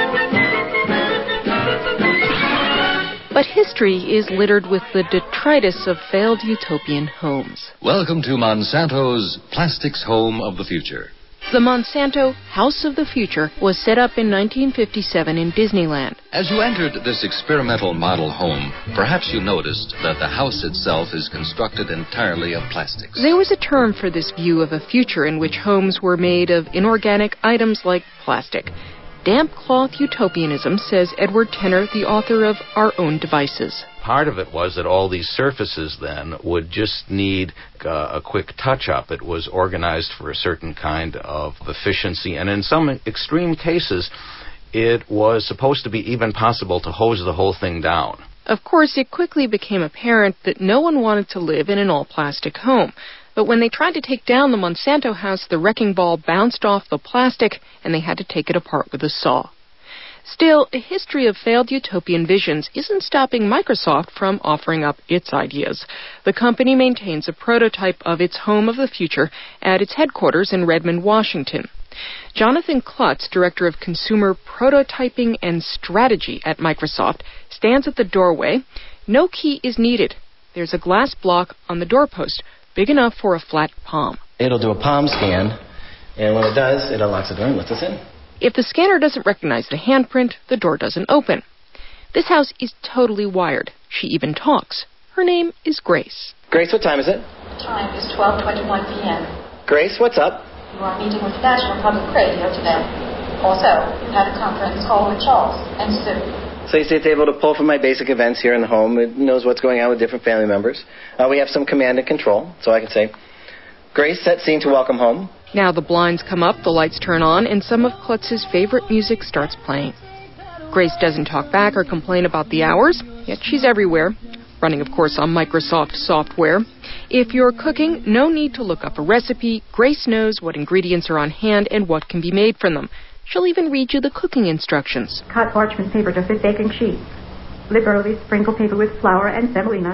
Speaker 19: But history is littered with the detritus of failed utopian homes.
Speaker 21: Welcome to Monsanto's Plastics Home of the Future.
Speaker 19: The Monsanto House of the Future was set up in nineteen fifty-seven in Disneyland.
Speaker 21: As you entered this experimental model home, perhaps you noticed that the house itself is constructed entirely of plastics.
Speaker 19: There was a term for this view of a future in which homes were made of inorganic items like plastic. Damp cloth utopianism, says Edward Tenner, the author of Our Own Devices.
Speaker 27: Part of it was that all these surfaces then would just need uh, a quick touch-up. It was organized for a certain kind of efficiency, and in some extreme cases, it was supposed to be even possible to hose the whole thing down.
Speaker 19: Of course, it quickly became apparent that no one wanted to live in an all-plastic home. But when they tried to take down the Monsanto house, the wrecking ball bounced off the plastic, and they had to take it apart with a saw. Still, a history of failed utopian visions isn't stopping Microsoft from offering up its ideas. The company maintains a prototype of its home of the future at its headquarters in Redmond, Washington. Jonathan Klutz, Director of Consumer Prototyping and Strategy at Microsoft, stands at the doorway. No key is needed. There's a glass block on the doorpost, big enough for a flat palm.
Speaker 28: It'll do a palm scan, and when it does, it unlocks the door and lets us in.
Speaker 19: If the scanner doesn't recognize the handprint, the door doesn't open. This house is totally wired. She even talks. Her name is Grace.
Speaker 28: Grace, what time is it?
Speaker 29: The time is twelve twenty-one p.m.
Speaker 28: Grace, what's up?
Speaker 29: You are meeting with National Public Radio today. Also, you had a conference call with Charles and Sue.
Speaker 28: So it's able to pull from my basic events here in the home. It knows what's going on with different family members. Uh, we have some command and control, so I can say, Grace, set scene to welcome home.
Speaker 19: Now the blinds come up, the lights turn on, and some of Klutz's favorite music starts playing. Grace doesn't talk back or complain about the hours, yet she's everywhere, running, of course, on Microsoft software. If you're cooking, no need to look up a recipe. Grace knows what ingredients are on hand and what can be made from them. She'll even read you the cooking instructions.
Speaker 30: Cut parchment paper to fit baking sheets. Liberally sprinkle paper with flour and semolina.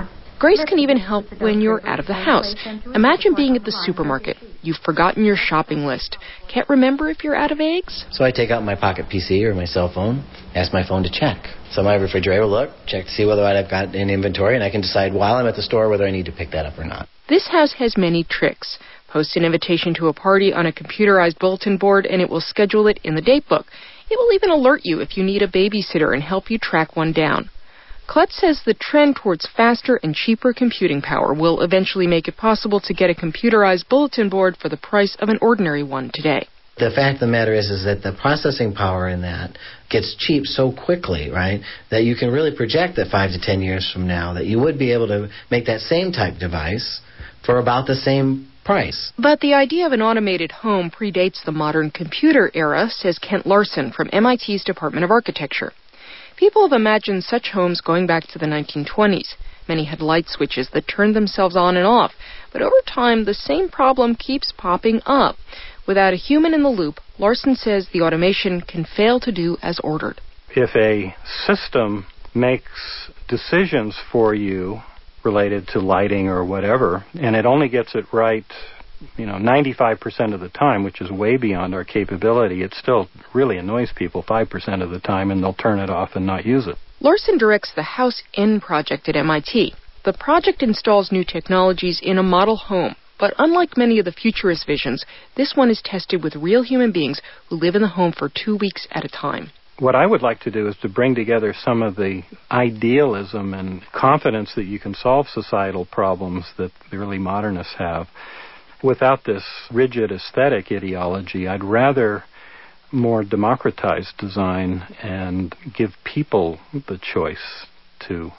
Speaker 19: Grace can even help when you're out of the house. Imagine being at the supermarket. You've forgotten your shopping list. Can't remember if you're out of eggs?
Speaker 28: So I take out my pocket P C or my cell phone, ask my phone to check. So my refrigerator will look, check to see whether I've got an inventory, and I can decide while I'm at the store whether I need to pick that up or not.
Speaker 19: This house has many tricks. Post an invitation to a party on a computerized bulletin board, and it will schedule it in the date book. It will even alert you if you need a babysitter and help you track one down. Klutz says the trend towards faster and cheaper computing power will eventually make it possible to get a computerized bulletin board for the price of an ordinary one today.
Speaker 28: The fact of the matter is, is that the processing power in that gets cheap so quickly, right, that you can really project that five to ten years from now that you would be able to make that same type device for about the same price.
Speaker 19: But the idea of an automated home predates the modern computer era, says Kent Larson from M I T's Department of Architecture. People have imagined such homes going back to the nineteen twenties. Many had light switches that turned themselves on and off. But over time, the same problem keeps popping up. Without a human in the loop, Larson says the automation can fail to do as ordered.
Speaker 2: If a system makes decisions for you related to lighting or whatever, and it only gets it right, you know, ninety-five percent of the time, which is way beyond our capability, it still really annoys people five percent of the time, and they'll turn it off and not use it.
Speaker 19: Larson directs the House N project at M I T. The project installs new technologies in a model home, but unlike many of the futurist visions, this one is tested with real human beings who live in the home for two weeks at a time.
Speaker 2: What I would like to do is to bring together some of the idealism and confidence that you can solve societal problems that the early modernists have. Without this rigid aesthetic ideology, I'd rather more democratize design and give people the choice to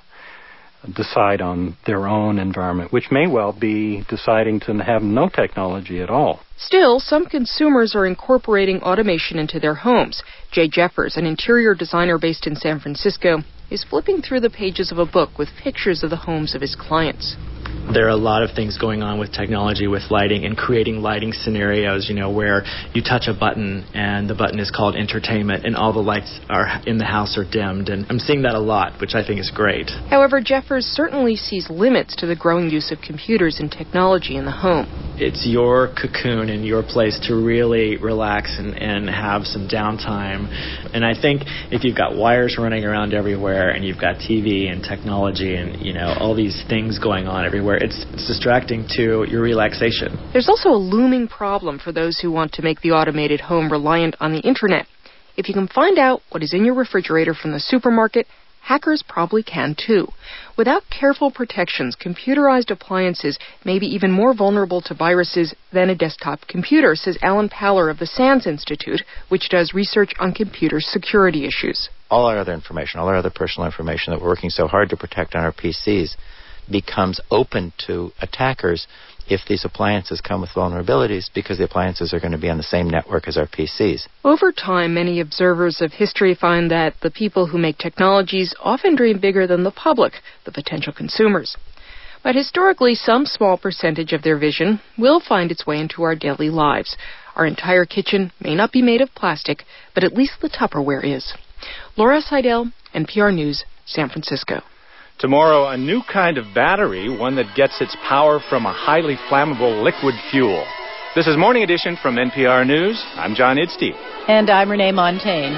Speaker 2: decide on their own environment, which may well be deciding to have no technology at all.
Speaker 19: Still, some consumers are incorporating automation into their homes. Jay Jeffers, an interior designer based in San Francisco, is flipping through the pages of a book with pictures of the homes of his clients.
Speaker 6: There are a lot of things going on with technology, with lighting, and creating lighting scenarios, you know, where you touch a button and the button is called entertainment and all the lights are in the house are dimmed. And I'm seeing that a lot, which I think is great.
Speaker 19: However, Jeffers certainly sees limits to the growing use of computers and technology in the home.
Speaker 6: It's your cocoon and your place to really relax and, and have some downtime. And I think if you've got wires running around everywhere and you've got T V and technology and, you know, all these things going on everywhere, It's, it's distracting to your relaxation.
Speaker 19: There's also a looming problem for those who want to make the automated home reliant on the internet. If you can find out what is in your refrigerator from the supermarket, hackers probably can too. Without careful protections, computerized appliances may be even more vulnerable to viruses than a desktop computer, says Alan Paller of the SANS Institute, which does research on computer security issues.
Speaker 7: All our other information, all our other personal information that we're working so hard to protect on our P Cs becomes open to attackers if these appliances come with vulnerabilities, because the appliances are going to be on the same network as our P Cs.
Speaker 19: Over time, many observers of history find that the people who make technologies often dream bigger than the public, the potential consumers. But historically, some small percentage of their vision will find its way into our daily lives. Our entire kitchen may not be made of plastic, but at least the Tupperware is. Laura Seidel, N P R News, San Francisco.
Speaker 3: Tomorrow, a new kind of battery, one that gets its power from a highly flammable liquid fuel. This is Morning Edition from N P R News. I'm John Idstein.
Speaker 8: And I'm Renee Montaigne.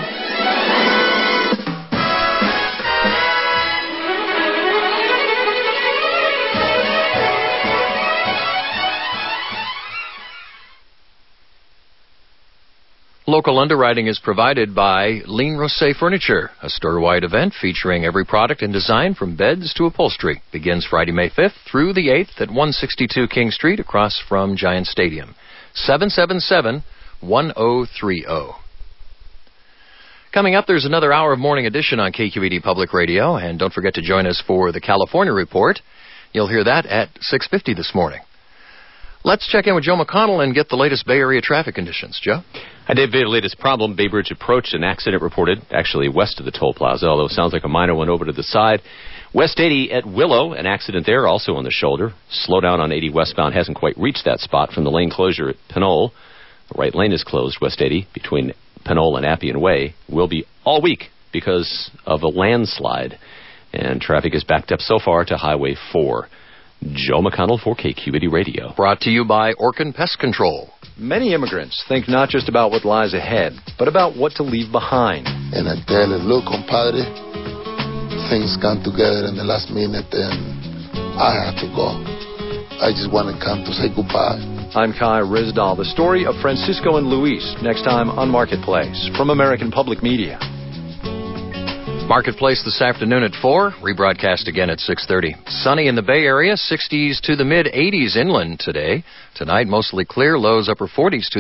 Speaker 1: Local underwriting is provided by Lean Rosé Furniture, a store-wide event featuring every product and design from beds to upholstery. Begins Friday, May fifth through the eighth at one sixty-two King Street across from Giant Stadium. seven seven seven, one zero three zero. Coming up, there's another hour of Morning Edition on K Q E D Public Radio, and don't forget to join us for the California Report. You'll hear that at six fifty this morning. Let's check in with Joe McConnell and get the latest Bay Area traffic conditions. Joe?
Speaker 26: I did the latest problem. Bay Bridge approach, an accident reported, actually west of the toll plaza, although it sounds like a minor one over to the side. West eighty at Willow, an accident there, also on the shoulder. Slowdown on eighty westbound hasn't quite reached that spot from the lane closure at Pinole. The right lane is closed, West eighty, between Pinole and Appian Way. Will be all week because of a landslide. and traffic is backed up so far to Highway four. Joe McConnell for K Q E D Radio.
Speaker 1: Brought to you by Orkin Pest Control.
Speaker 4: Many immigrants think not just about what lies ahead, but about what to leave behind.
Speaker 9: And I tell her, look, compadre, things come together in the last minute and I have to go. I just want to come to say goodbye.
Speaker 4: I'm Kai Rizdal. The story of Francisco and Luis, next time on Marketplace from American Public Media.
Speaker 1: Marketplace this afternoon at four, rebroadcast again at six thirty. Sunny in the Bay Area, sixties to the mid-eighties inland today. Tonight, mostly clear, lows upper forties to